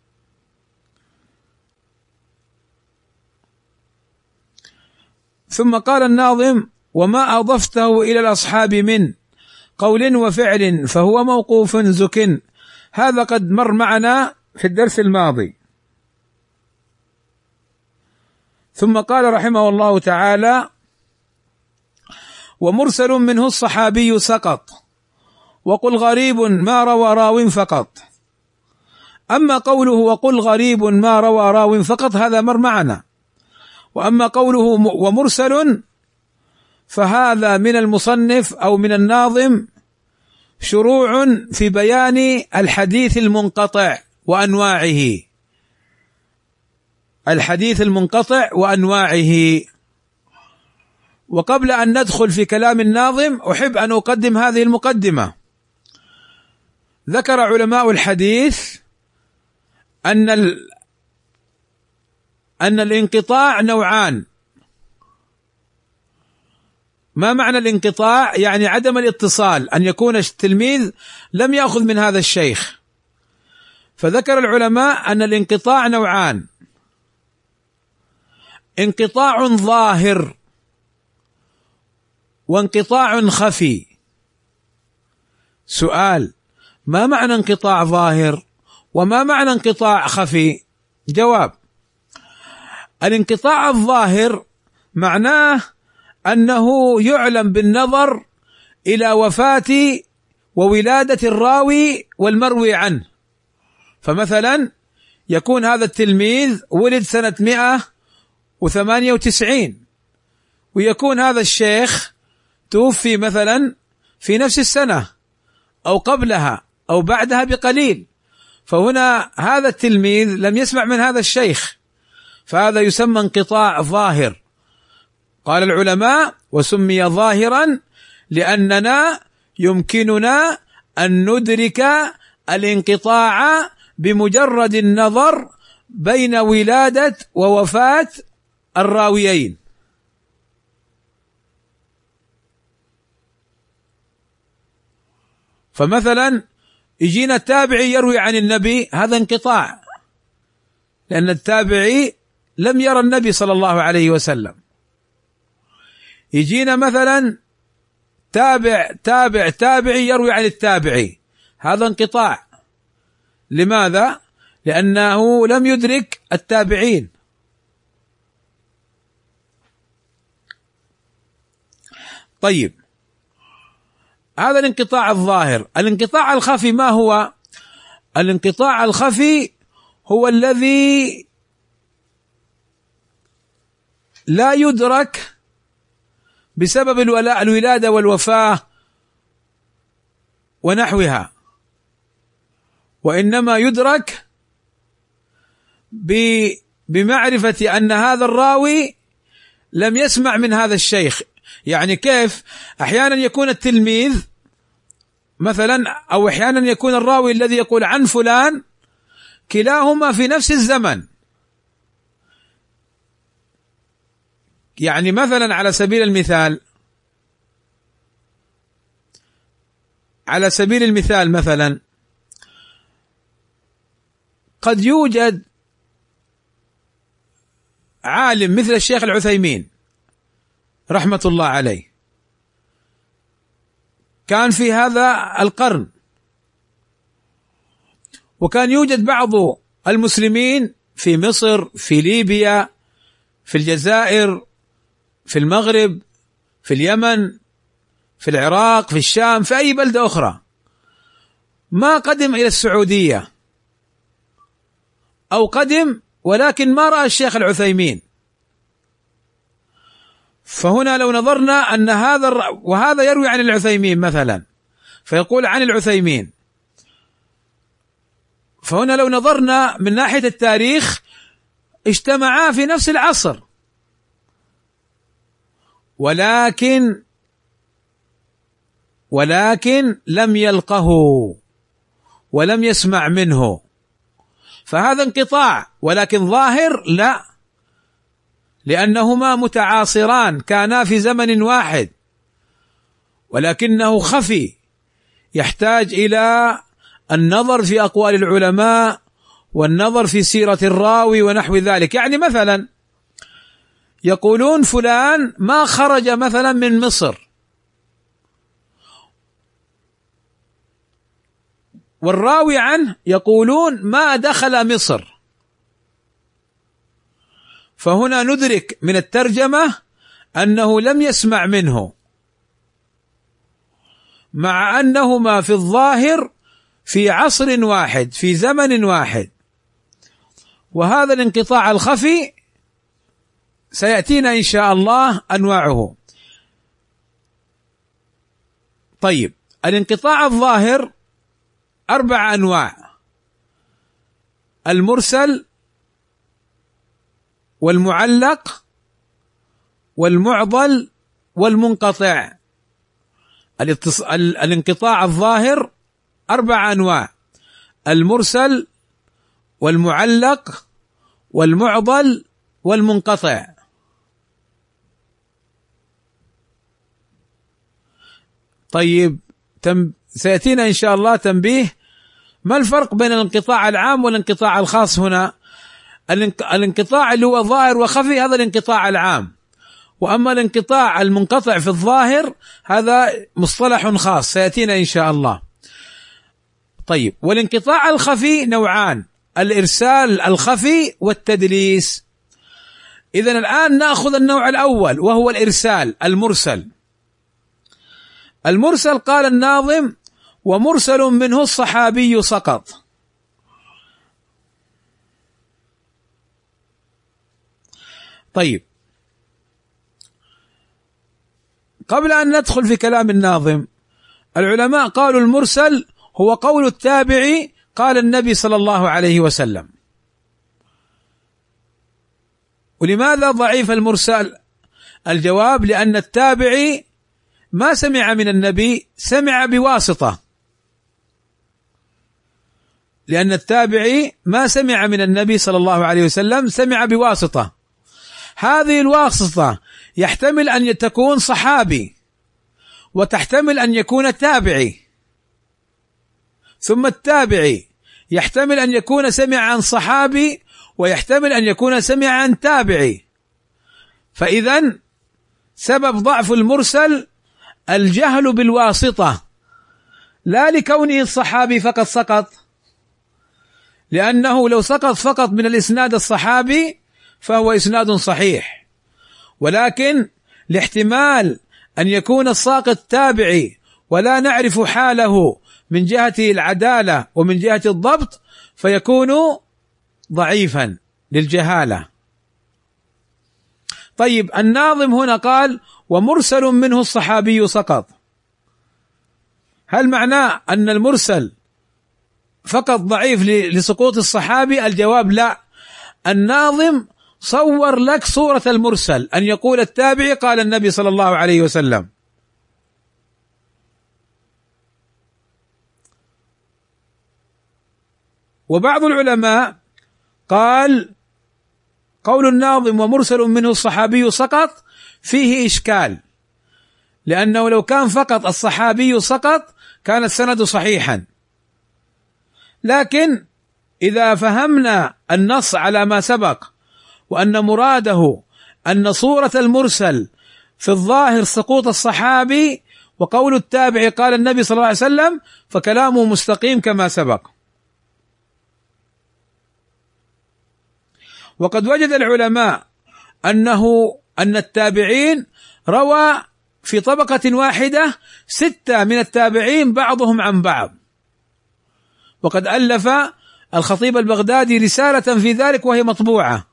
[SPEAKER 1] ثم قال الناظم: وما أضفته إلى الأصحاب من قول وفعل فهو موقوف زك. هذا قد مر معنا في الدرس الماضي. ثم قال رحمه الله تعالى: ومرسل منه الصحابي سقط، وقل غريب ما روى راو فقط. أما قوله وقل غريب ما روى راو فقط هذا مر معنا. وأما قوله ومرسل فهذا من المصنف أو من الناظم شروع في بيان الحديث المنقطع وأنواعه، الحديث المنقطع وأنواعه. وقبل أن ندخل في كلام الناظم أحب أن أقدم هذه المقدمة. ذكر علماء الحديث أن ال أن الانقطاع نوعان. ما معنى الانقطاع؟ يعني عدم الاتصال، أن يكون التلميذ لم يأخذ من هذا الشيخ. فذكر العلماء أن الانقطاع نوعان: انقطاع ظاهر وانقطاع خفي. سؤال: ما معنى انقطاع ظاهر وما معنى انقطاع خفي؟ جواب: الانقطاع الظاهر معناه أنه يعلم بالنظر إلى وفاة وولادة الراوي والمروي عنه. فمثلا يكون هذا التلميذ ولد سنة مئة وثمانية وتسعين، ويكون هذا الشيخ توفي مثلا في نفس السنة أو قبلها أو بعدها بقليل، فهنا هذا التلميذ لم يسمع من هذا الشيخ، فهذا يسمى انقطاع ظاهر. قال العلماء: وسمي ظاهرا لأننا يمكننا أن ندرك الانقطاع بمجرد النظر بين ولادة ووفاة الراويين. فمثلا يجينا التابعي يروي عن النبي، هذا انقطاع، لأن التابعي لم يرى النبي صلى الله عليه وسلم. يجينا مثلا تابع تابع تابعي يروي عن التابعي، هذا انقطاع. لماذا؟ لأنه لم يدرك التابعين. طيب، هذا الانقطاع الظاهر. الانقطاع الخفي ما هو؟ الانقطاع الخفي هو الذي لا يدرك بسبب الولاء الولادة والوفاة ونحوها، وإنما يدرك بمعرفة أن هذا الراوي لم يسمع من هذا الشيخ. يعني كيف؟ أحيانا يكون التلميذ مثلا، أو أحيانا يكون الراوي الذي يقول عن فلان كلاهما في نفس الزمن. يعني مثلا على سبيل المثال على سبيل المثال مثلا قد يوجد عالم مثل الشيخ العثيمين رحمة الله عليه، كان في هذا القرن، وكان يوجد بعض المسلمين في مصر، في ليبيا، في الجزائر، في المغرب، في اليمن، في العراق، في الشام، في أي بلدة أخرى، ما قدم إلى السعودية، أو قدم ولكن ما رأى الشيخ العثيمين. فهنا لو نظرنا أن هذا وهذا يروي عن العثيمين مثلا، فيقول عن العثيمين، فهنا لو نظرنا من ناحية التاريخ اجتمعا في نفس العصر، ولكن ولكن لم يلقه ولم يسمع منه، فهذا انقطاع. ولكن ظاهر لا، لأنهما متعاصران، كانا في زمن واحد، ولكنه خفي، يحتاج إلى النظر في أقوال العلماء والنظر في سيرة الراوي ونحو ذلك. يعني مثلا يقولون فلان ما خرج مثلا من مصر، والراوي عنه يقولون ما دخل مصر، فهنا ندرك من الترجمة أنه لم يسمع منه، مع أنهما في الظاهر في عصر واحد، في زمن واحد. وهذا الانقطاع الخفي سيأتينا إن شاء الله أنواعه. طيب، الانقطاع الظاهر أربع أنواع: المرسل، والمعلق، والمعضل، والمنقطع. الانقطاع الظاهر أربع أنواع: المرسل، والمعلق، والمعضل، والمنقطع. طيب، تم سيأتينا إن شاء الله تنبيه ما الفرق بين الانقطاع العام والانقطاع الخاص. هنا الانقطاع اللي هو ظاهر وخفي هذا الانقطاع العام، وأما الانقطاع المنقطع في الظاهر هذا مصطلح خاص سيأتينا إن شاء الله. طيب، والانقطاع الخفي نوعان: الإرسال الخفي والتدليس. إذن الآن نأخذ النوع الأول وهو الإرسال المرسل. المرسل قال الناظم: ومرسل منه الصحابي سقط. طيب، قبل أن ندخل في كلام الناظم، العلماء قالوا المرسل هو قول التابعي قال النبي صلى الله عليه وسلم. ولماذا ضعيف المرسل؟ الجواب: لأن التابعي ما سمع من النبي، سمع بواسطة، لأن التابعي ما سمع من النبي صلى الله عليه وسلم، سمع بواسطة. هذه الواسطة يحتمل أن تكون صحابي، وتحتمل أن يكون تابعي. ثم التابعي يحتمل أن يكون سمع عن صحابي ويحتمل أن يكون سمع عن تابعي. فإذن سبب ضعف المرسل الجهل بالواسطة، لا لكونه الصحابي فقط سقط، لأنه لو سقط فقط من الإسناد الصحابي فهو إسناد صحيح، ولكن لاحتمال أن يكون الساقط تابعي ولا نعرف حاله من جهة العدالة ومن جهة الضبط فيكون ضعيفا للجهالة. طيب الناظم هنا قال ومرسل منه الصحابي سقط، هل معناه أن المرسل فقط ضعيف لسقوط الصحابي؟ الجواب لا، الناظم صور لك صورة المرسل، أن يقول التابعي قال النبي صلى الله عليه وسلم. وبعض العلماء قال قول الناظم ومرسل منه الصحابي سقط فيه إشكال، لأنه لو كان فقط الصحابي سقط كان السند صحيحا، لكن إذا فهمنا النص على ما سبق وأن مراده أن صورة المرسل في الظاهر سقوط الصحابي وقول التابع قال النبي صلى الله عليه وسلم فكلامه مستقيم كما سبق. وقد وجد العلماء أنه أن التابعين روى في طبقة واحدة ستة من التابعين بعضهم عن بعض، وقد ألف الخطيب البغدادي رسالة في ذلك وهي مطبوعة،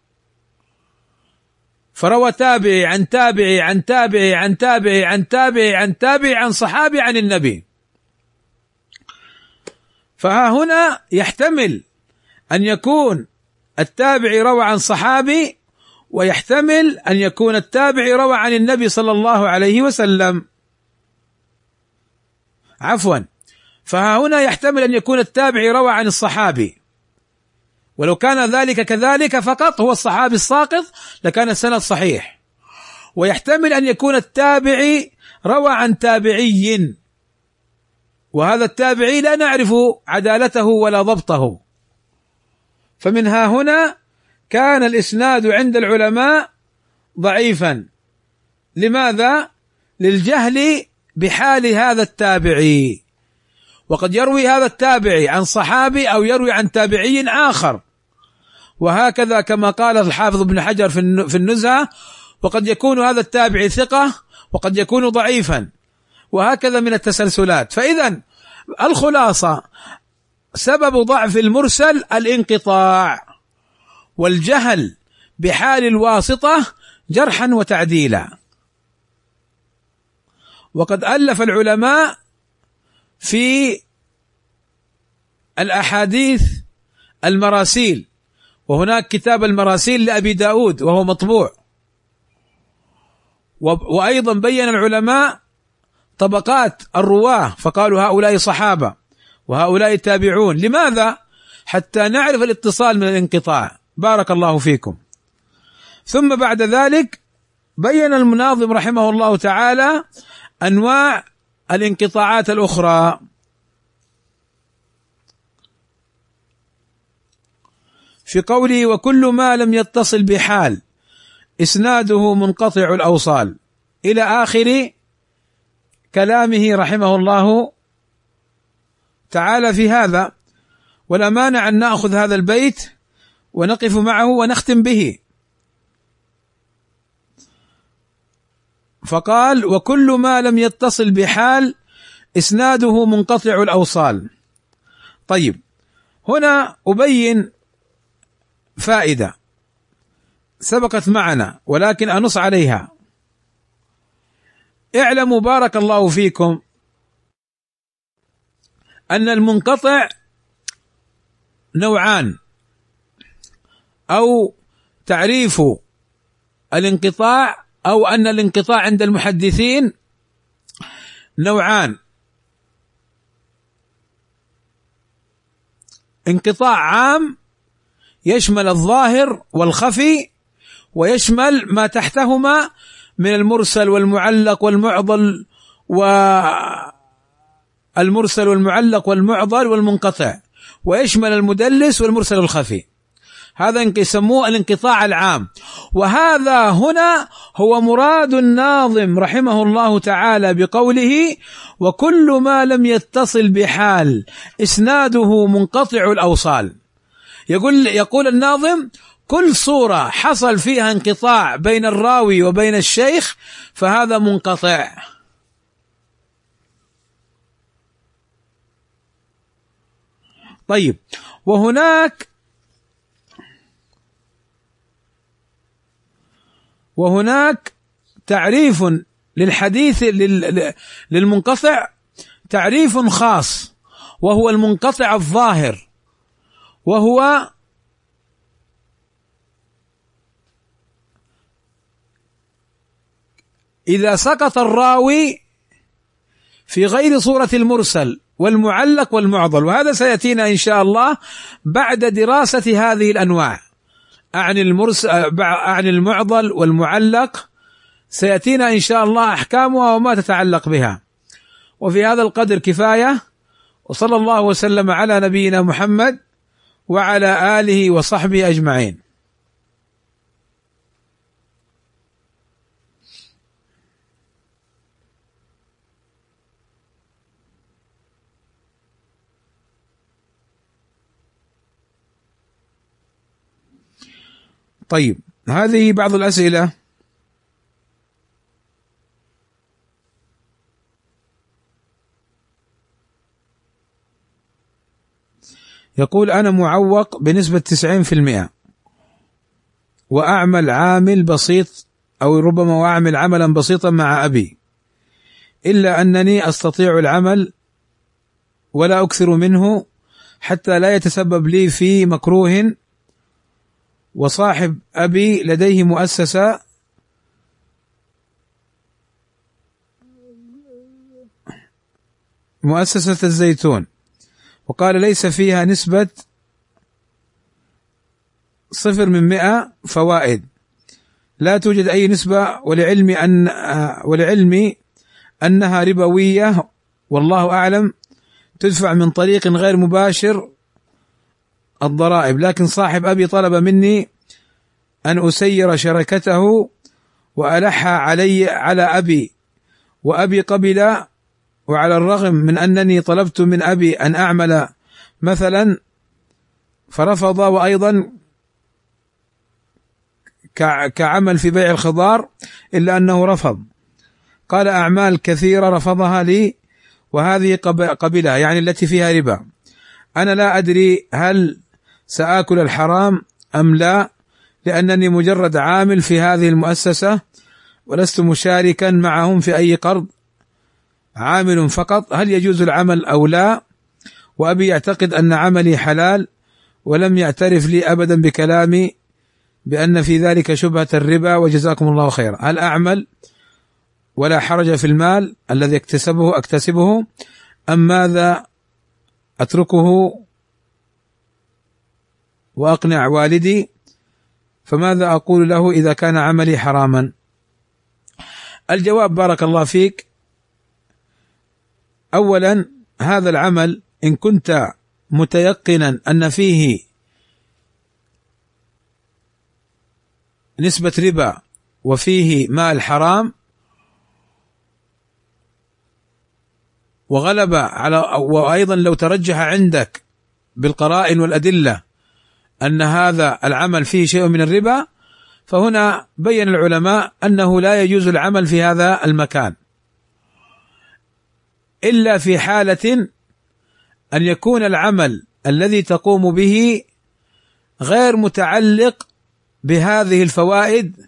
[SPEAKER 1] فروى تابعي عن تابعي عن تابعي عن تابعي عن تابعي عن تابعي عن صحابي عن النبي. فها هنا يحتمل أن يكون التابعي روى عن صحابي، ويحتمل أن يكون التابعي روى عن النبي صلى الله عليه وسلم، عفوا فها هنا يحتمل أن يكون التابعي روى عن الصحابي، ولو كان ذلك كذلك فقط هو الصحابي الساقط لكان السند صحيح. ويحتمل أن يكون التابعي روى عن تابعي، وهذا التابعي لا نعرف عدالته ولا ضبطه، فمنها هنا كان الإسناد عند العلماء ضعيفا. لماذا؟ للجهل بحال هذا التابعي، وقد يروي هذا التابعي عن صحابي أو يروي عن تابعي آخر، وهكذا كما قال الحافظ ابن حجر في النزهة، وقد يكون هذا التابعي ثقة وقد يكون ضعيفا، وهكذا من التسلسلات. فإذا الخلاصة سبب ضعف المرسل الانقطاع والجهل بحال الواسطة جرحا وتعديلا. وقد ألف العلماء في الأحاديث المراسيل، وهناك كتاب المراسيل لأبي داود وهو مطبوع، وأيضا بين العلماء طبقات الرواه فقالوا هؤلاء صحابة وهؤلاء تابعون. لماذا؟ حتى نعرف الاتصال من الانقطاع. بارك الله فيكم. ثم بعد ذلك بين المناظم رحمه الله تعالى أنواع الانقطاعات الأخرى. في قوله وكل ما لم يتصل بحال إسناده منقطع الأوصال إلى آخر كلامه رحمه الله تعالى في هذا. ولا مانع أن نأخذ هذا البيت ونقف معه ونختم به. فقال وكل ما لم يتصل بحال إسناده منقطع الأوصال. طيب هنا أبين فائدة سبقت معنا ولكن أنص عليها. اعلموا بارك الله فيكم أن المنقطع نوعان، أو تعريف الانقطاع أو أن الانقطاع عند المحدثين نوعان: انقطاع عام يشمل الظاهر والخفي ويشمل ما تحتهما من المرسل والمعلق والمعضل المرسل والمعلق والمعضل والمنقطع، ويشمل المدلس والمرسل الخفي. هذا يسموه الانقطاع العام. وهذا هنا هو مراد الناظم رحمه الله تعالى بقوله: وكل ما لم يتصل بحال إسناده منقطع الأوصال. يقول يقول الناظم: كل صورة حصل فيها انقطاع بين الراوي وبين الشيخ فهذا منقطع. طيب، وهناك وهناك تعريف للحديث للمنقطع، تعريف خاص، وهو المنقطع الظاهر، وهو إذا سقط الراوي في غير صورة المرسل والمعلق والمعضل. وهذا سيأتينا إن شاء الله بعد دراسة هذه الأنواع. أعني المرسل، أعني المعضل والمعلق، سيأتينا إن شاء الله أحكامها وما تتعلق بها. وفي هذا القدر كفاية، وصلى الله وسلم على نبينا محمد وعلى آله وصحبه أجمعين. طيب، هذه بعض الأسئلة. يقول: أنا معوق بنسبة تسعين في المئة وأعمل عامل بسيط، أو ربما أعمل عملا بسيطا مع أبي، إلا أنني أستطيع العمل ولا أكثر منه حتى لا يتسبب لي في مكروه. وصاحب أبي لديه مؤسسة مؤسسة الزيتون، وقال ليس فيها نسبة صفر من مئة فوائد، لا توجد أي نسبة، ولعلمي أن ولعلمي أنها ربوية، والله أعلم تدفع من طريق غير مباشر الضرائب. لكن صاحب أبي طلب مني أن أسير شركته وألح علي على أبي، وأبي قبل، وعلى الرغم من أنني طلبت من أبي أن أعمل مثلا فرفض، وأيضا كعمل في بيع الخضار إلا أنه رفض. قال: أعمال كثيرة رفضها لي وهذه قبلها، يعني التي فيها ربا. أنا لا أدري هل سآكل الحرام أم لا، لأنني مجرد عامل في هذه المؤسسة ولست مشاركا معهم في أي قرض، عامل فقط. هل يجوز العمل أو لا؟ وأبي يعتقد أن عملي حلال، ولم يعترف لي أبدا بكلامي بأن في ذلك شبهة الربا، وجزاكم الله خيرا. هل أعمل ولا حرج في المال الذي اكتسبه أكتسبه أم ماذا؟ أتركه وأقنع والدي، فماذا أقول له إذا كان عملي حراما؟ الجواب: بارك الله فيك. أولا، هذا العمل إن كنت متيقنا أن فيه نسبة ربا وفيه مال حرام، وغلب على، وأيضا لو ترجح عندك بالقرائن والأدلة أن هذا العمل فيه شيء من الربا، فهنا بين العلماء أنه لا يجوز العمل في هذا المكان، إلا في حالة أن يكون العمل الذي تقوم به غير متعلق بهذه الفوائد،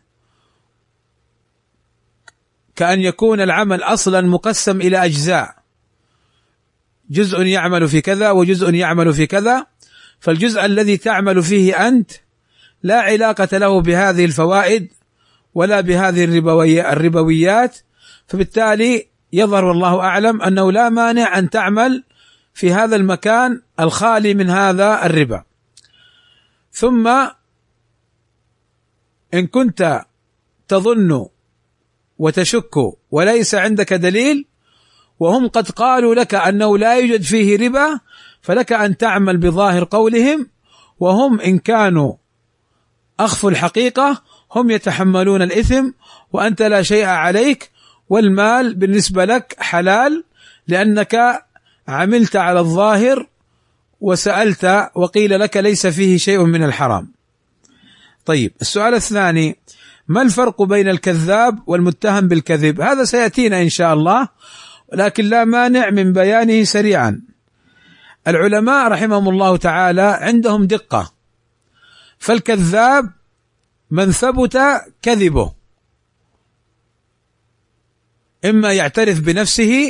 [SPEAKER 1] كأن يكون العمل أصلا مقسم إلى أجزاء، جزء يعمل في كذا وجزء يعمل في كذا، فالجزء الذي تعمل فيه أنت لا علاقة له بهذه الفوائد ولا بهذه الربويات، فبالتالي يظهر والله أعلم أنه لا مانع أن تعمل في هذا المكان الخالي من هذا الربا. ثم إن كنت تظن وتشك وليس عندك دليل، وهم قد قالوا لك أنه لا يوجد فيه ربا، فلك أن تعمل بظاهر قولهم، وهم إن كانوا أخفوا الحقيقة هم يتحملون الإثم وأنت لا شيء عليك، والمال بالنسبة لك حلال لأنك عملت على الظاهر وسألت وقيل لك ليس فيه شيء من الحرام. طيب السؤال الثاني: ما الفرق بين الكذاب والمتهم بالكذب؟ هذا سيأتينا إن شاء الله، لكن لا مانع من بيانه سريعا. العلماء رحمهم الله تعالى عندهم دقة، فالكذاب من ثبت كذبه، إما يعترف بنفسه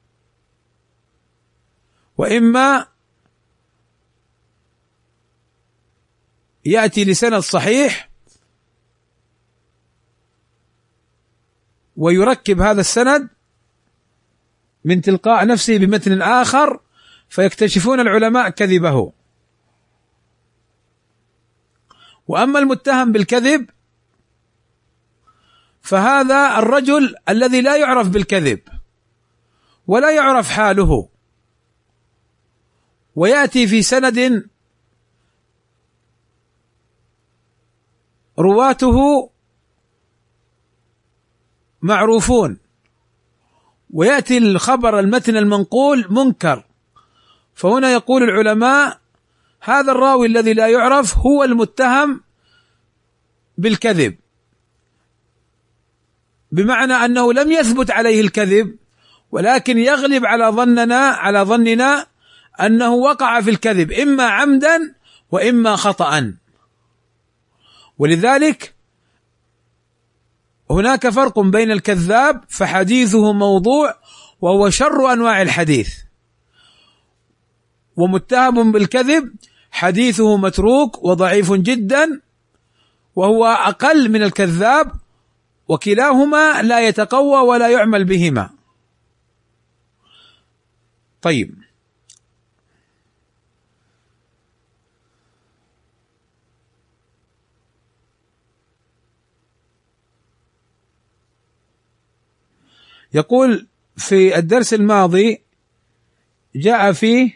[SPEAKER 1] وإما يأتي لسند صحيح ويركب هذا السند من تلقاء نفسه بمتن آخر فيكتشفون العلماء كذبه. وأما المتهم بالكذب فهذا الرجل الذي لا يعرف بالكذب ولا يعرف حاله، ويأتي في سند رواته معروفون، ويأتي الخبر المتن المنقول منكر، فهنا يقول العلماء هذا الراوي الذي لا يعرف هو المتهم بالكذب، بمعنى أنه لم يثبت عليه الكذب، ولكن يغلب على ظننا على ظننا أنه وقع في الكذب إما عمدا وإما خطأ. ولذلك هناك فرق بين الكذاب فحديثه موضوع وهو شر أنواع الحديث، ومتهم بالكذب حديثه متروك وضعيف جدا وهو أقل من الكذاب، وكلاهما لا يتقوى ولا يعمل بهما. طيب يقول في الدرس الماضي جاء فيه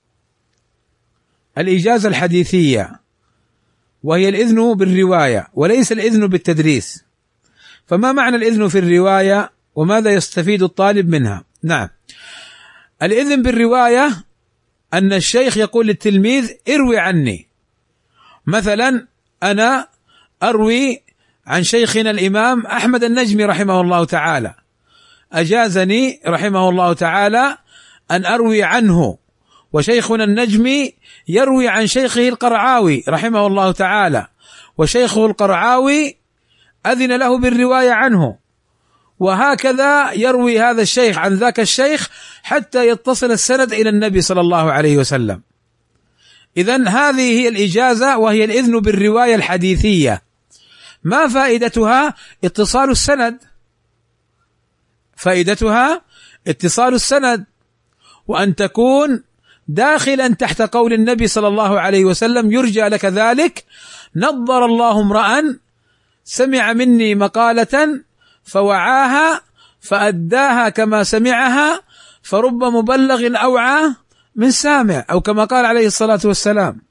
[SPEAKER 1] الإجازة الحديثية وهي الإذن بالرواية وليس الإذن بالتدريس، فما معنى الإذن في الرواية وماذا يستفيد الطالب منها؟ نعم، الإذن بالرواية أن الشيخ يقول للتلميذ اروي عني، مثلا أنا أروي عن شيخنا الإمام أحمد النجمي رحمه الله تعالى، أجازني رحمه الله تعالى أن أروي عنه، وشيخنا النجمي يروي عن شيخه القرعاوي رحمه الله تعالى، وشيخه القرعاوي أذن له بالرواية عنه، وهكذا يروي هذا الشيخ عن ذاك الشيخ حتى يتصل السند إلى النبي صلى الله عليه وسلم. إذن هذه هي الإجازة وهي الإذن بالرواية الحديثية. ما فائدتها؟ اتصال السند، فائدتها اتصال السند، وأن تكون داخلا تحت قول النبي صلى الله عليه وسلم يرجى لك ذلك: نظر الله امرأ سمع مني مقالة فوعاها فأداها كما سمعها فرب مبلغ أوعى من سامع، أو كما قال عليه الصلاة والسلام.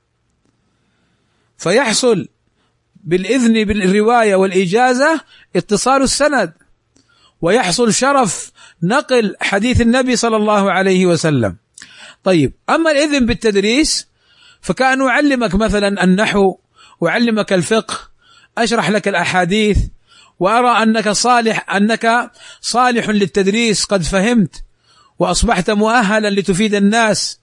[SPEAKER 1] فيحصل بالإذن بالرواية والإجازة اتصال السند، ويحصل شرف نقل حديث النبي صلى الله عليه وسلم. طيب أما الإذن بالتدريس فكأن أعلمك مثلا النحو وأعلمك الفقه، أشرح لك الأحاديث وأرى أنك صالح أنك صالح للتدريس، قد فهمت وأصبحت مؤهلا لتفيد الناس،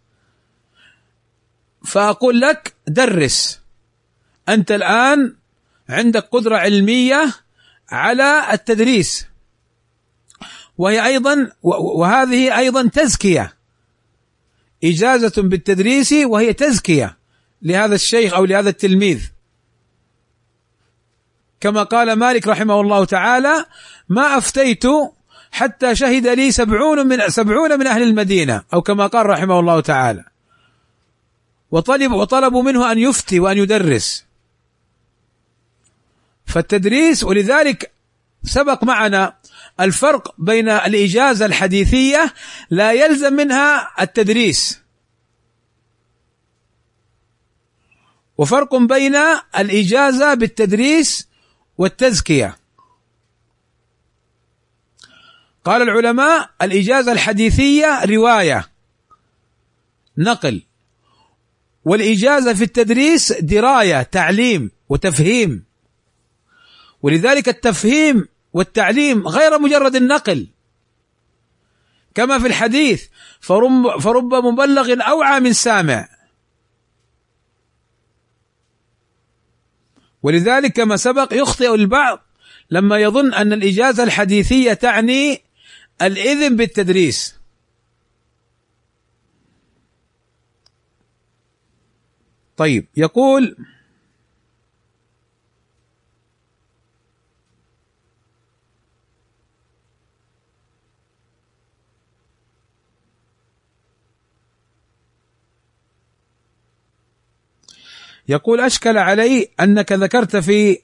[SPEAKER 1] فأقول لك درس، أنت الآن عندك قدرة علمية على التدريس، وهي أيضا وهذه أيضا تزكية، إجازة بالتدريس وهي تزكية لهذا الشيخ أو لهذا التلميذ، كما قال مالك رحمه الله تعالى: ما أفتيت حتى شهد لي سبعون من سبعون من أهل المدينة، أو كما قال رحمه الله تعالى، وطلب وطلبوا منه أن يفتي وأن يدرس. فالتدريس، ولذلك سبق معنا الفرق بين الإجازة الحديثية لا يلزم منها التدريس، وفرق بين الإجازة بالتدريس والتزكية. قال العلماء: الإجازة الحديثية رواية نقل، والإجازة في التدريس دراية تعليم وتفهيم، ولذلك التفهيم والتعليم غير مجرد النقل، كما في الحديث: فرب, فرب مبلغ أوعى من سامع. ولذلك كما سبق يخطئ البعض لما يظن أن الإجازة الحديثية تعني الإذن بالتدريس. طيب، يقول: يقول أشكل علي أنك ذكرت في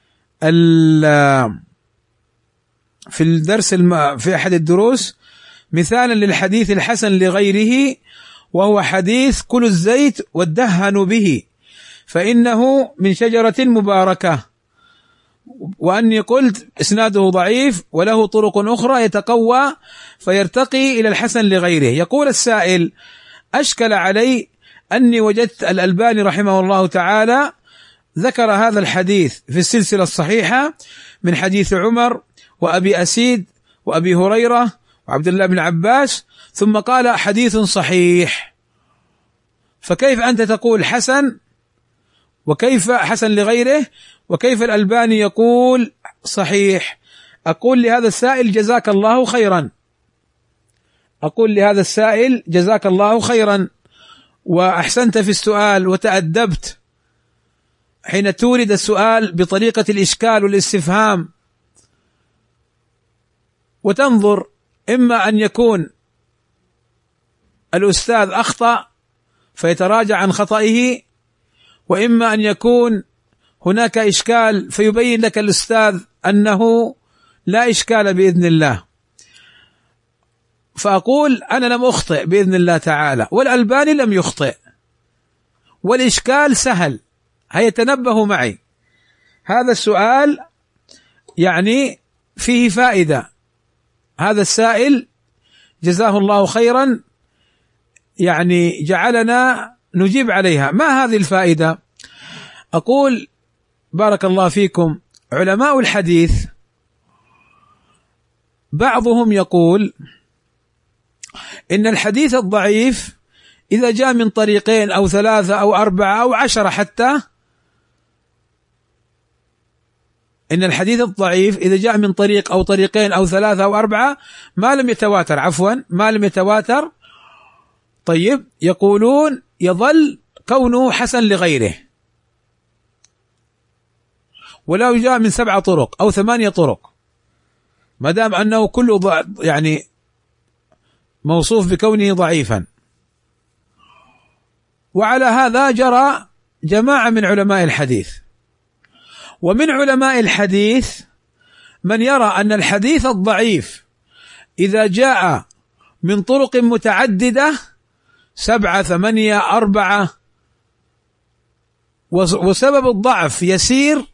[SPEAKER 1] في الدرس الم... في أحد الدروس مثالا للحديث الحسن لغيره، وهو حديث: كلوا الزيت وادهنوا به فإنه من شجرة مباركة، وأني قلت إسناده ضعيف وله طرق أخرى يتقوى فيرتقي إلى الحسن لغيره. يقول السائل: أشكل علي أني وجدت الألباني رحمه الله تعالى ذكر هذا الحديث في السلسلة الصحيحة من حديث عمر وأبي أسيد وأبي هريرة وعبد الله بن عباس، ثم قال حديث صحيح، فكيف أنت تقول حسن وكيف حسن لغيره وكيف الألباني يقول صحيح؟ أقول لهذا السائل: جزاك الله خيرا. أقول لهذا السائل: جزاك الله خيرا، وأحسنت في السؤال وتأدبت حين تورد السؤال بطريقة الإشكال والاستفهام، وتنظر إما أن يكون الأستاذ أخطأ فيتراجع عن خطئه، وإما أن يكون هناك إشكال فيبين لك الأستاذ أنه لا إشكال بإذن الله. فأقول: أنا لم أخطئ بإذن الله تعالى، والألباني لم يخطئ، والإشكال سهل. هيا تنبهوا معي، هذا السؤال يعني فيه فائدة. هذا السائل جزاه الله خيرا يعني جعلنا نجيب عليها. ما هذه الفائدة؟ أقول: بارك الله فيكم، علماء الحديث بعضهم يقول إن الحديث الضعيف إذا جاء من طريقين أو ثلاثة أو أربعة أو عشرة حتى، إن الحديث الضعيف إذا جاء من طريق أو طريقين أو ثلاثة أو أربعة ما لم يتواتر، عفوا ما لم يتواتر، طيب، يقولون يظل كونه حسن لغيره. ولو جاء من سبعة طرق أو ثمانية طرق، ما دام أنه كله يعني موصوف بكونه ضعيفا. وعلى هذا جرى جماعة من علماء الحديث. ومن علماء الحديث من يرى أن الحديث الضعيف إذا جاء من طرق متعددة، سبعة ثمانية أربعة، وسبب الضعف يسير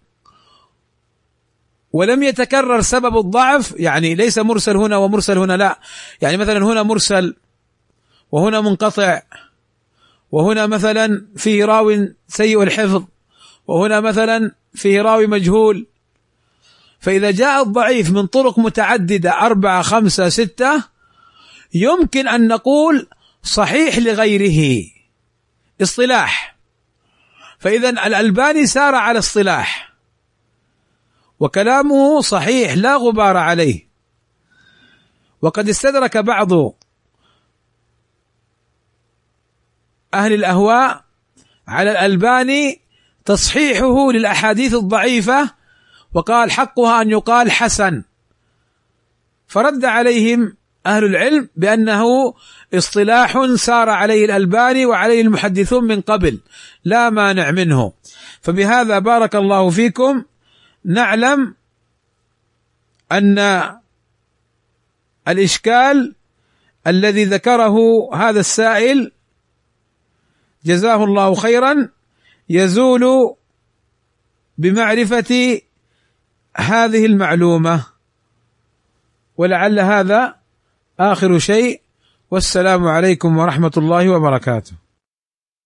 [SPEAKER 1] ولم يتكرر سبب الضعف، يعني ليس مرسل هنا ومرسل هنا، لا، يعني مثلا هنا مرسل وهنا منقطع، وهنا مثلا فيه راو سيء الحفظ، وهنا مثلا فيه راوي مجهول. فإذا جاء الضعيف من طرق متعددة أربعة خمسة ستة، يمكن أن نقول صحيح لغيره اصطلاح. فإذا الألباني سار على اصطلاح، وكلامه صحيح لا غبار عليه. وقد استدرك بعض أهل الأهواء على الألباني تصحيحه للأحاديث الضعيفة، وقال حقها أن يقال حسن، فرد عليهم أهل العلم بأنه اصطلاح سار عليه الألباني وعليه المحدثون من قبل، لا مانع منه. فبهذا بارك الله فيكم نعلم أن الإشكال الذي ذكره هذا السائل جزاه الله خيرا يزول بمعرفة هذه المعلومة، ولعل هذا آخر شيء، والسلام عليكم ورحمة الله وبركاته.